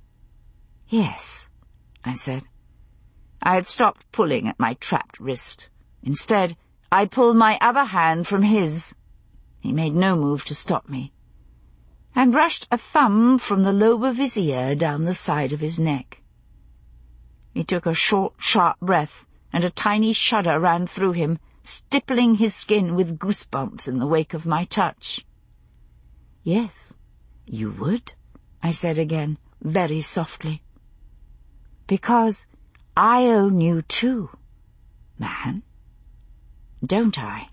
"Yes," I said. I had stopped pulling at my trapped wrist. Instead, I pulled my other hand from his. He made no move to stop me, and brushed a thumb from the lobe of his ear down the side of his neck. He took a short, sharp breath, and a tiny shudder ran through him, stippling his skin with goosebumps in the wake of my touch. "Yes, you would," I said again, very softly. "Because I own you too, man. Don't I?"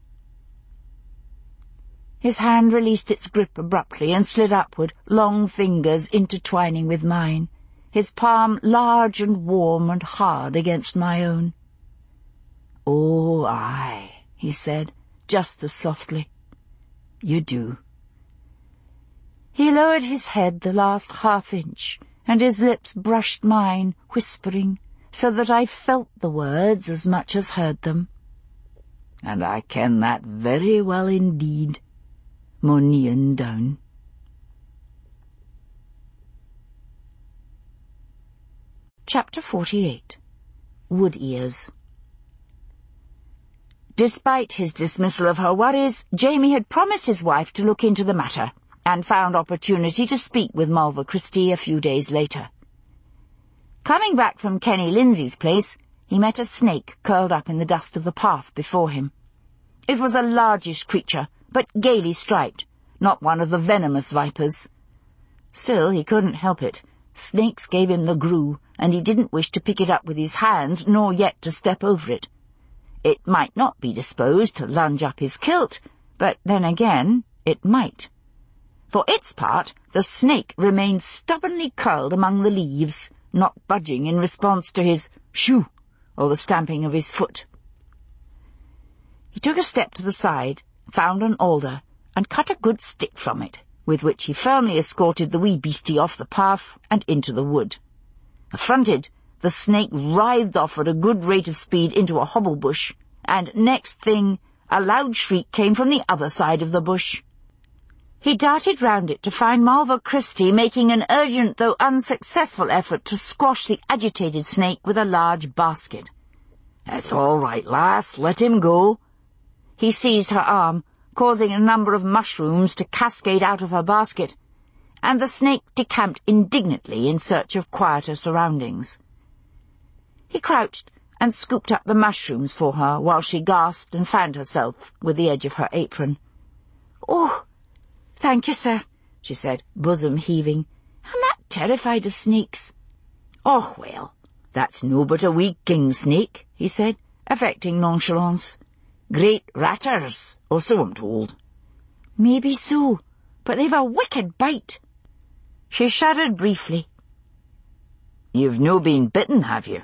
His hand released its grip abruptly and slid upward, long fingers intertwining with mine, his palm large and warm and hard against my own. "Oh, aye," he said, just as softly. "You do." He lowered his head the last half-inch, and his lips brushed mine, whispering, so that I felt the words as much as heard them. "And I ken that very well indeed, mo kneeing down." Chapter 48. Wood Ears. Despite his dismissal of her worries, Jamie had promised his wife to look into the matter, and found opportunity to speak with Mulver Christie a few days later. Coming back from Kenny Lindsay's place, he met a snake curled up in the dust of the path before him. It was a largish creature, but gaily striped, not one of the venomous vipers. Still, he couldn't help it. Snakes gave him the grue, and he didn't wish to pick it up with his hands, nor yet to step over it. It might not be disposed to lunge up his kilt, but then again, it might. For its part, the snake remained stubbornly curled among the leaves, not budging in response to his shoo, or the stamping of his foot. He took a step to the side, found an alder, and cut a good stick from it, with which he firmly escorted the wee beastie off the path and into the wood. Affronted, the snake writhed off at a good rate of speed into a hobble bush, and next thing, a loud shriek came from the other side of the bush. He darted round it to find Mulver Christie making an urgent though unsuccessful effort to squash the agitated snake with a large basket. "It's all right, lass, let him go." He seized her arm, causing a number of mushrooms to cascade out of her basket, and the snake decamped indignantly in search of quieter surroundings. He crouched and scooped up the mushrooms for her while she gasped and fanned herself with the edge of her apron. "Oh, thank you, sir," she said, bosom heaving. "I'm not terrified of snakes." "Oh, well, that's no but a wee king snake," he said, affecting nonchalance. "Great ratters, or so I'm told." "Maybe so, but they've a wicked bite." She shuddered briefly. "You've no been bitten, have you?"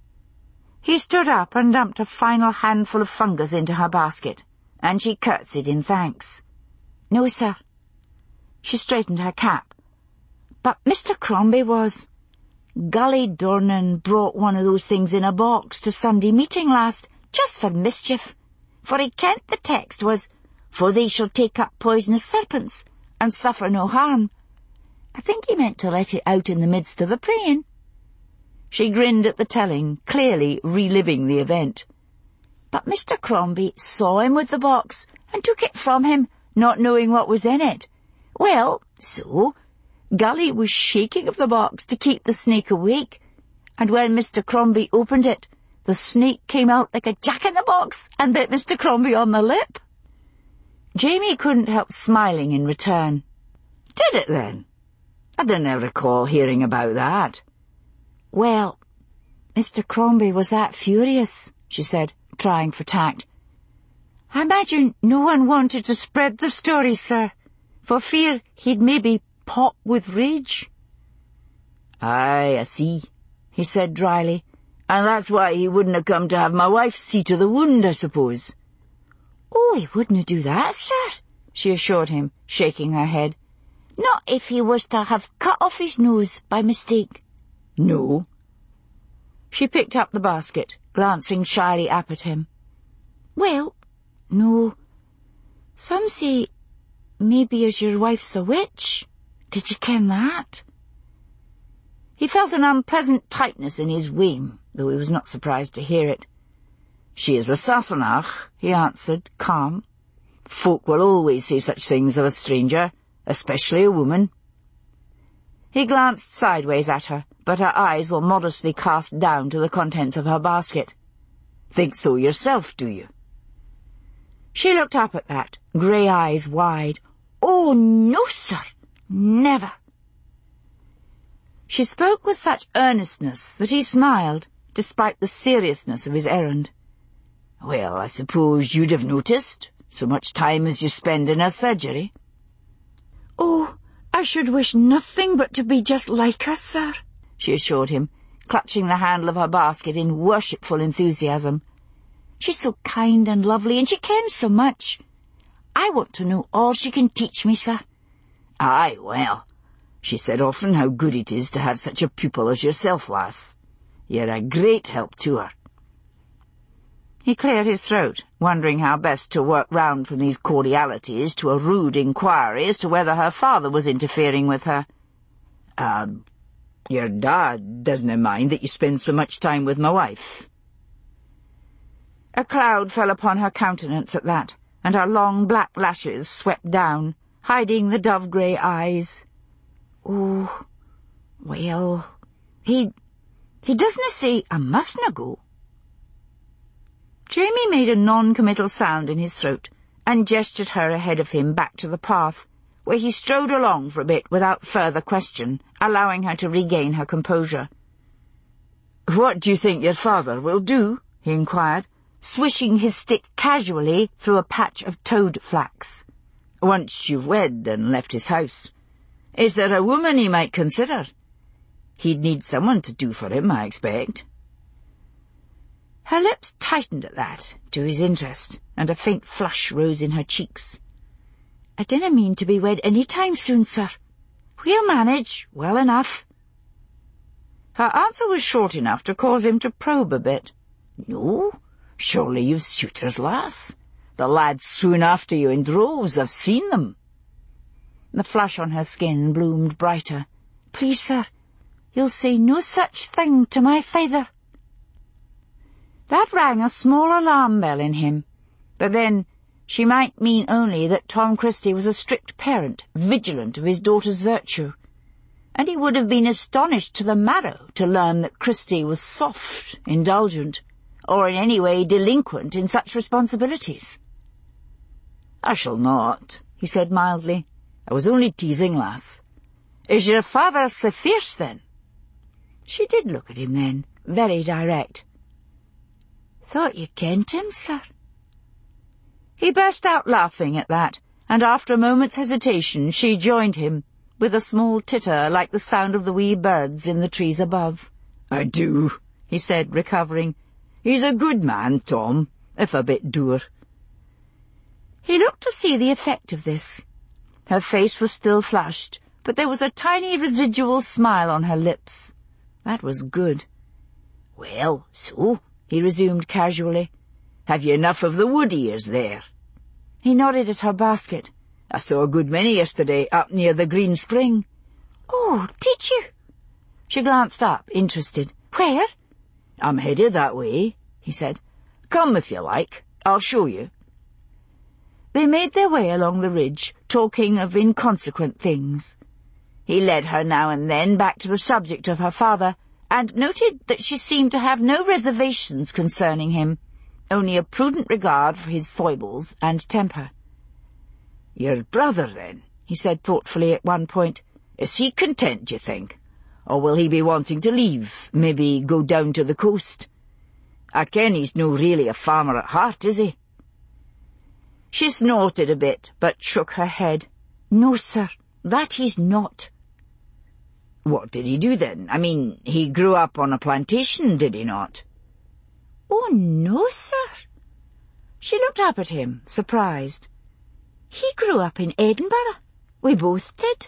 He stood up and dumped a final handful of fungus into her basket, and she curtsied in thanks. "No, sir." She straightened her cap. "But Mr. Crombie was. Gully Dornan brought one of those things in a box to Sunday meeting last, just for mischief, for he kent the text was, 'For they shall take up poisonous serpents, and suffer no harm.' I think he meant to let it out in the midst of the praying." She grinned at the telling, clearly reliving the event. "But Mr. Crombie saw him with the box, and took it from him, not knowing what was in it. Well, so, Gully was shaking of the box to keep the snake awake, and when Mr. Crombie opened it, the snake came out like a jack-in-the-box and bit Mr. Crombie on the lip." Jamie couldn't help smiling in return. "Did it, then? I didn't recall hearing about that." "Well, Mr. Crombie was that furious," she said, trying for tact. "I imagine no one wanted to spread the story, sir, for fear he'd maybe pop with rage." "Aye, I see," he said dryly, "and that's why he wouldn't have come to have my wife see to the wound, I suppose." "Oh, he wouldn't do that, sir," she assured him, shaking her head. "Not if he was to have cut off his nose by mistake." "No?" She picked up the basket, glancing shyly up at him. "Well, no. Some say maybe as your wife's a witch. Did you ken that?" He felt an unpleasant tightness in his weem, though he was not surprised to hear it. "She is a Sassenach," he answered, calm. "Folk will always say such things of a stranger, especially a woman." He glanced sideways at her, but her eyes were modestly cast down to the contents of her basket. "Think so yourself, do you?" She looked up at that, grey eyes wide. "Oh, no, sir, never." She spoke with such earnestness that he smiled, despite the seriousness of his errand. "Well, I suppose you'd have noticed, so much time as you spend in her surgery." "Oh, I should wish nothing but to be just like her, sir," she assured him, clutching the handle of her basket in worshipful enthusiasm. "She's so kind and lovely, and she kens so much. I want to know all she can teach me, sir." "Aye, well, she said often how good it is to have such a pupil as yourself, lass. You're a great help to her." He cleared his throat, wondering how best to work round from these cordialities to a rude inquiry as to whether her father was interfering with her. Your dad doesn't mind that you spend so much time with my wife?" A cloud fell upon her countenance at that, and her long black lashes swept down, hiding the dove-grey eyes. "Oh, well, he doesn't say I mustna go." Jamie made a non-committal sound in his throat and gestured her ahead of him back to the path, where he strode along for a bit without further question, allowing her to regain her composure. "What do you think your father will do?" he inquired, swishing his stick casually through a patch of toad flax. "Once you've wed and left his house. Is there a woman he might consider? He'd need someone to do for him, I expect." Her lips tightened at that, to his interest, and a faint flush rose in her cheeks. "I dinna mean to be wed any time soon, sir. We'll manage, well enough." Her answer was short enough to cause him to probe a bit. "No? Surely you've suitors, lass. The lads swoon after you in droves, I've seen them." The flush on her skin bloomed brighter. "Please, sir, you'll say no such thing to my father." That rang a small alarm bell in him, but then she might mean only that Tom Christie was a strict parent, vigilant of his daughter's virtue, and he would have been astonished to the marrow to learn that Christie was soft, indulgent, or in any way delinquent in such responsibilities. "I shall not," he said mildly. "I was only teasing, lass. Is your father sae fierce, then?" She did look at him then, very direct. "Thought you kent him, sir." He burst out laughing at that, and after a moment's hesitation she joined him, with a small titter like the sound of the wee birds in the trees above. "I do," he said, recovering. "He's a good man, Tom, if a bit dour." He looked to see the effect of this. Her face was still flushed, but there was a tiny residual smile on her lips. That was good. "Well, so," he resumed casually, "have you enough of the wood ears there?" He nodded at her basket. "I saw a good many yesterday up near the Green Spring." "Oh, did you?" She glanced up, interested. "Where?" "I'm headed that way," he said. "Come if you like. I'll show you." They made their way along the ridge, talking of inconsequent things. He led her now and then back to the subject of her father, and noted that she seemed to have no reservations concerning him, only a prudent regard for his foibles and temper. "Your brother, then," he said thoughtfully at one point, "is he content, do you think? Or will he be wanting to leave, maybe go down to the coast? I ken he's no really a farmer at heart, is he?" She snorted a bit, but shook her head. "No, sir, that he's not." "What did he do then? I mean, he grew up on a plantation, did he not?" "Oh, no, sir." She looked up at him, surprised. "He grew up in Edinburgh. We both did."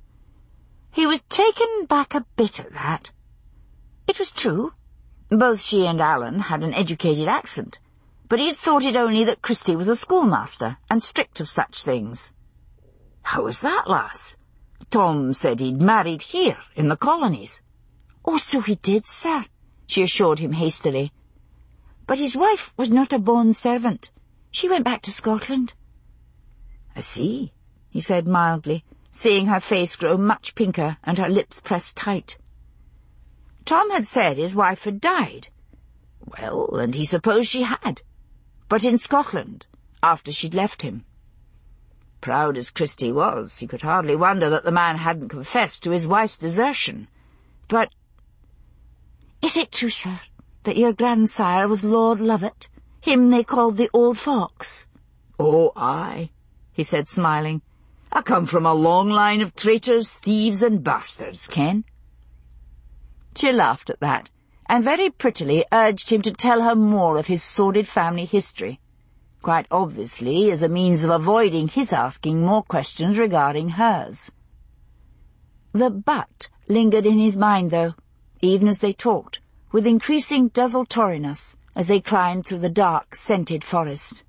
He was taken back a bit at that. It was true. Both she and Alan had an educated accent, but he had thought it only that Christie was a schoolmaster and strict of such things. "How was that, lass? Tom said he'd married here in the colonies." "Oh, so he did, sir," she assured him hastily. "But his wife was not a bond servant. She went back to Scotland." "I see," he said mildly, seeing her face grow much pinker and her lips pressed tight. Tom had said his wife had died. Well, and he supposed she had. But in Scotland, after she'd left him. Proud as Christie was, he could hardly wonder that the man hadn't confessed to his wife's desertion. But— "Is it true, sir, that your grandsire was Lord Lovat, him they called the Old Fox?" "Oh, aye," he said, smiling. "I come from a long line of traitors, thieves, and bastards, Ken." She laughed at that, and very prettily urged him to tell her more of his sordid family history, quite obviously as a means of avoiding his asking more questions regarding hers. The but lingered in his mind, though, even as they talked, with increasing desultoriness as they climbed through the dark, scented forest.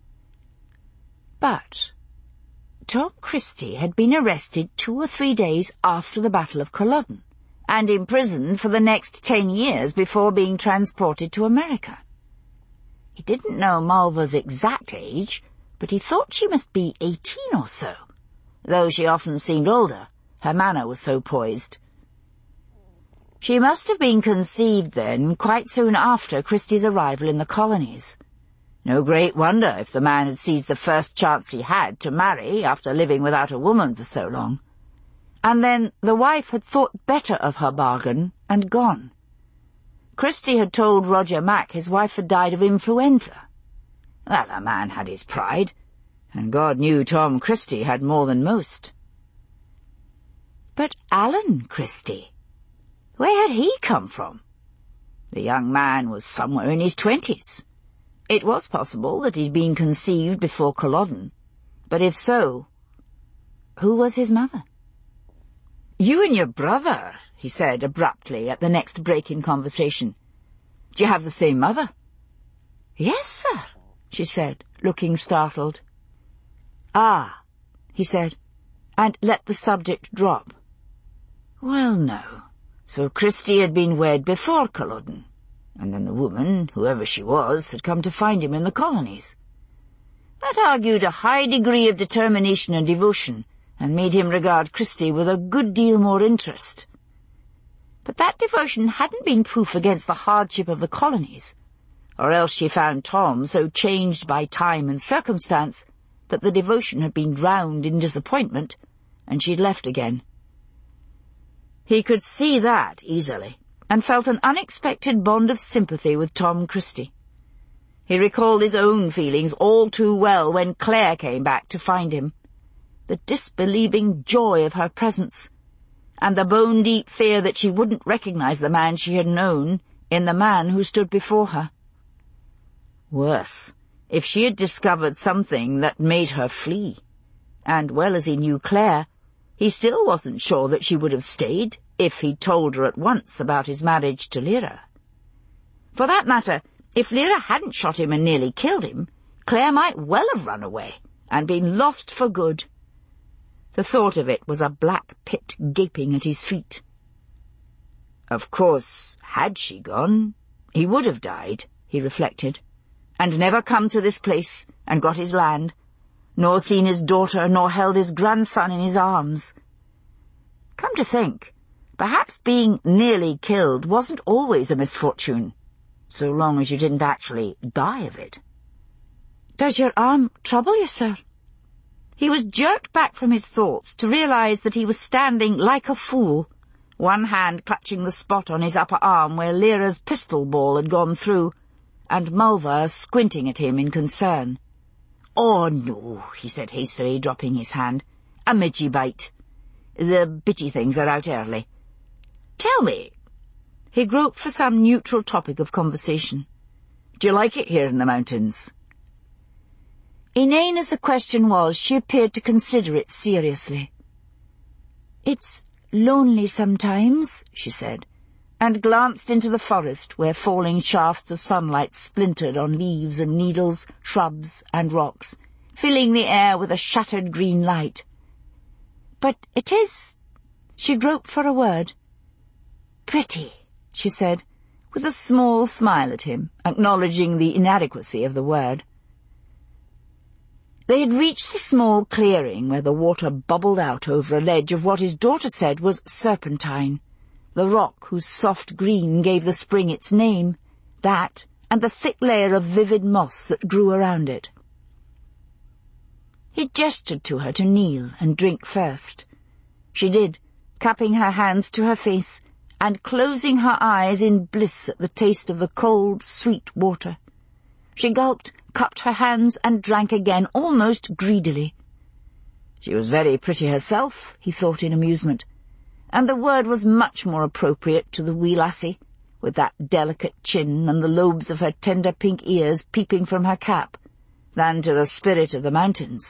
But Tom Christie had been arrested 2 or 3 days after the Battle of Culloden, and imprisoned for the next 10 years before being transported to America. He didn't know Malva's exact age, but he thought she must be 18 or so, though she often seemed older. Her manner was so poised. She must have been conceived, then, quite soon after Christie's arrival in the colonies. No great wonder if the man had seized the first chance he had to marry after living without a woman for so long. And then the wife had thought better of her bargain and gone. Christie had told Roger Mack his wife had died of influenza. Well, the man had his pride, and God knew Tom Christie had more than most. But Alan Christie, where had he come from? The young man was somewhere in his 20s. It was possible that he'd been conceived before Culloden, but if so, who was his mother? "You and your brother," he said abruptly at the next break in conversation. "Do you have the same mother?" "Yes, sir," she said, looking startled. "Ah," he said, and let the subject drop. Well, no. So Christie had been wed before Culloden, and then the woman, whoever she was, had come to find him in the colonies. That argued a high degree of determination and devotion, and made him regard Christie with a good deal more interest. But that devotion hadn't been proof against the hardship of the colonies, or else she found Tom so changed by time and circumstance that the devotion had been drowned in disappointment, and she'd left again. He could see that easily, and felt an unexpected bond of sympathy with Tom Christie. He recalled his own feelings all too well when Claire came back to find him. The disbelieving joy of her presence, and the bone-deep fear that she wouldn't recognize the man she had known in the man who stood before her. Worse, if she had discovered something that made her flee, and well as he knew Claire, he still wasn't sure that she would have stayed if he'd told her at once about his marriage to Lyra. For that matter, if Lyra hadn't shot him and nearly killed him, Claire might well have run away and been lost for good. The thought of it was a black pit gaping at his feet. Of course, had she gone, he would have died, he reflected, and never come to this place and got his land, nor seen his daughter, nor held his grandson in his arms. Come to think, perhaps being nearly killed wasn't always a misfortune, so long as you didn't actually die of it. "Does your arm trouble you, sir?" He was jerked back from his thoughts to realize that he was standing like a fool, one hand clutching the spot on his upper arm where Lyra's pistol ball had gone through, and Malva squinting at him in concern. "Oh, no," he said hastily, dropping his hand. "A midgy bite. The bitty things are out early. Tell me—" He groped for some neutral topic of conversation. "Do you like it here in the mountains?" Inane as the question was, she appeared to consider it seriously. "It's lonely sometimes," she said, and glanced into the forest where falling shafts of sunlight splintered on leaves and needles, shrubs and rocks, filling the air with a shattered green light. "But it is—" She groped for a word. pretty," she said, with a small smile at him, acknowledging the inadequacy of the word. They had reached the small clearing where the water bubbled out over a ledge of what his daughter said was serpentine, the rock whose soft green gave the spring its name, that and the thick layer of vivid moss that grew around it. He gestured to her to kneel and drink first. She did, cupping her hands to her face and closing her eyes in bliss at the taste of the cold, sweet water. She gulped, cupped her hands, and drank again, almost greedily. She was very pretty herself, he thought in amusement, and the word was much more appropriate to the wee lassie, with that delicate chin and the lobes of her tender pink ears peeping from her cap, than to the spirit of the mountains.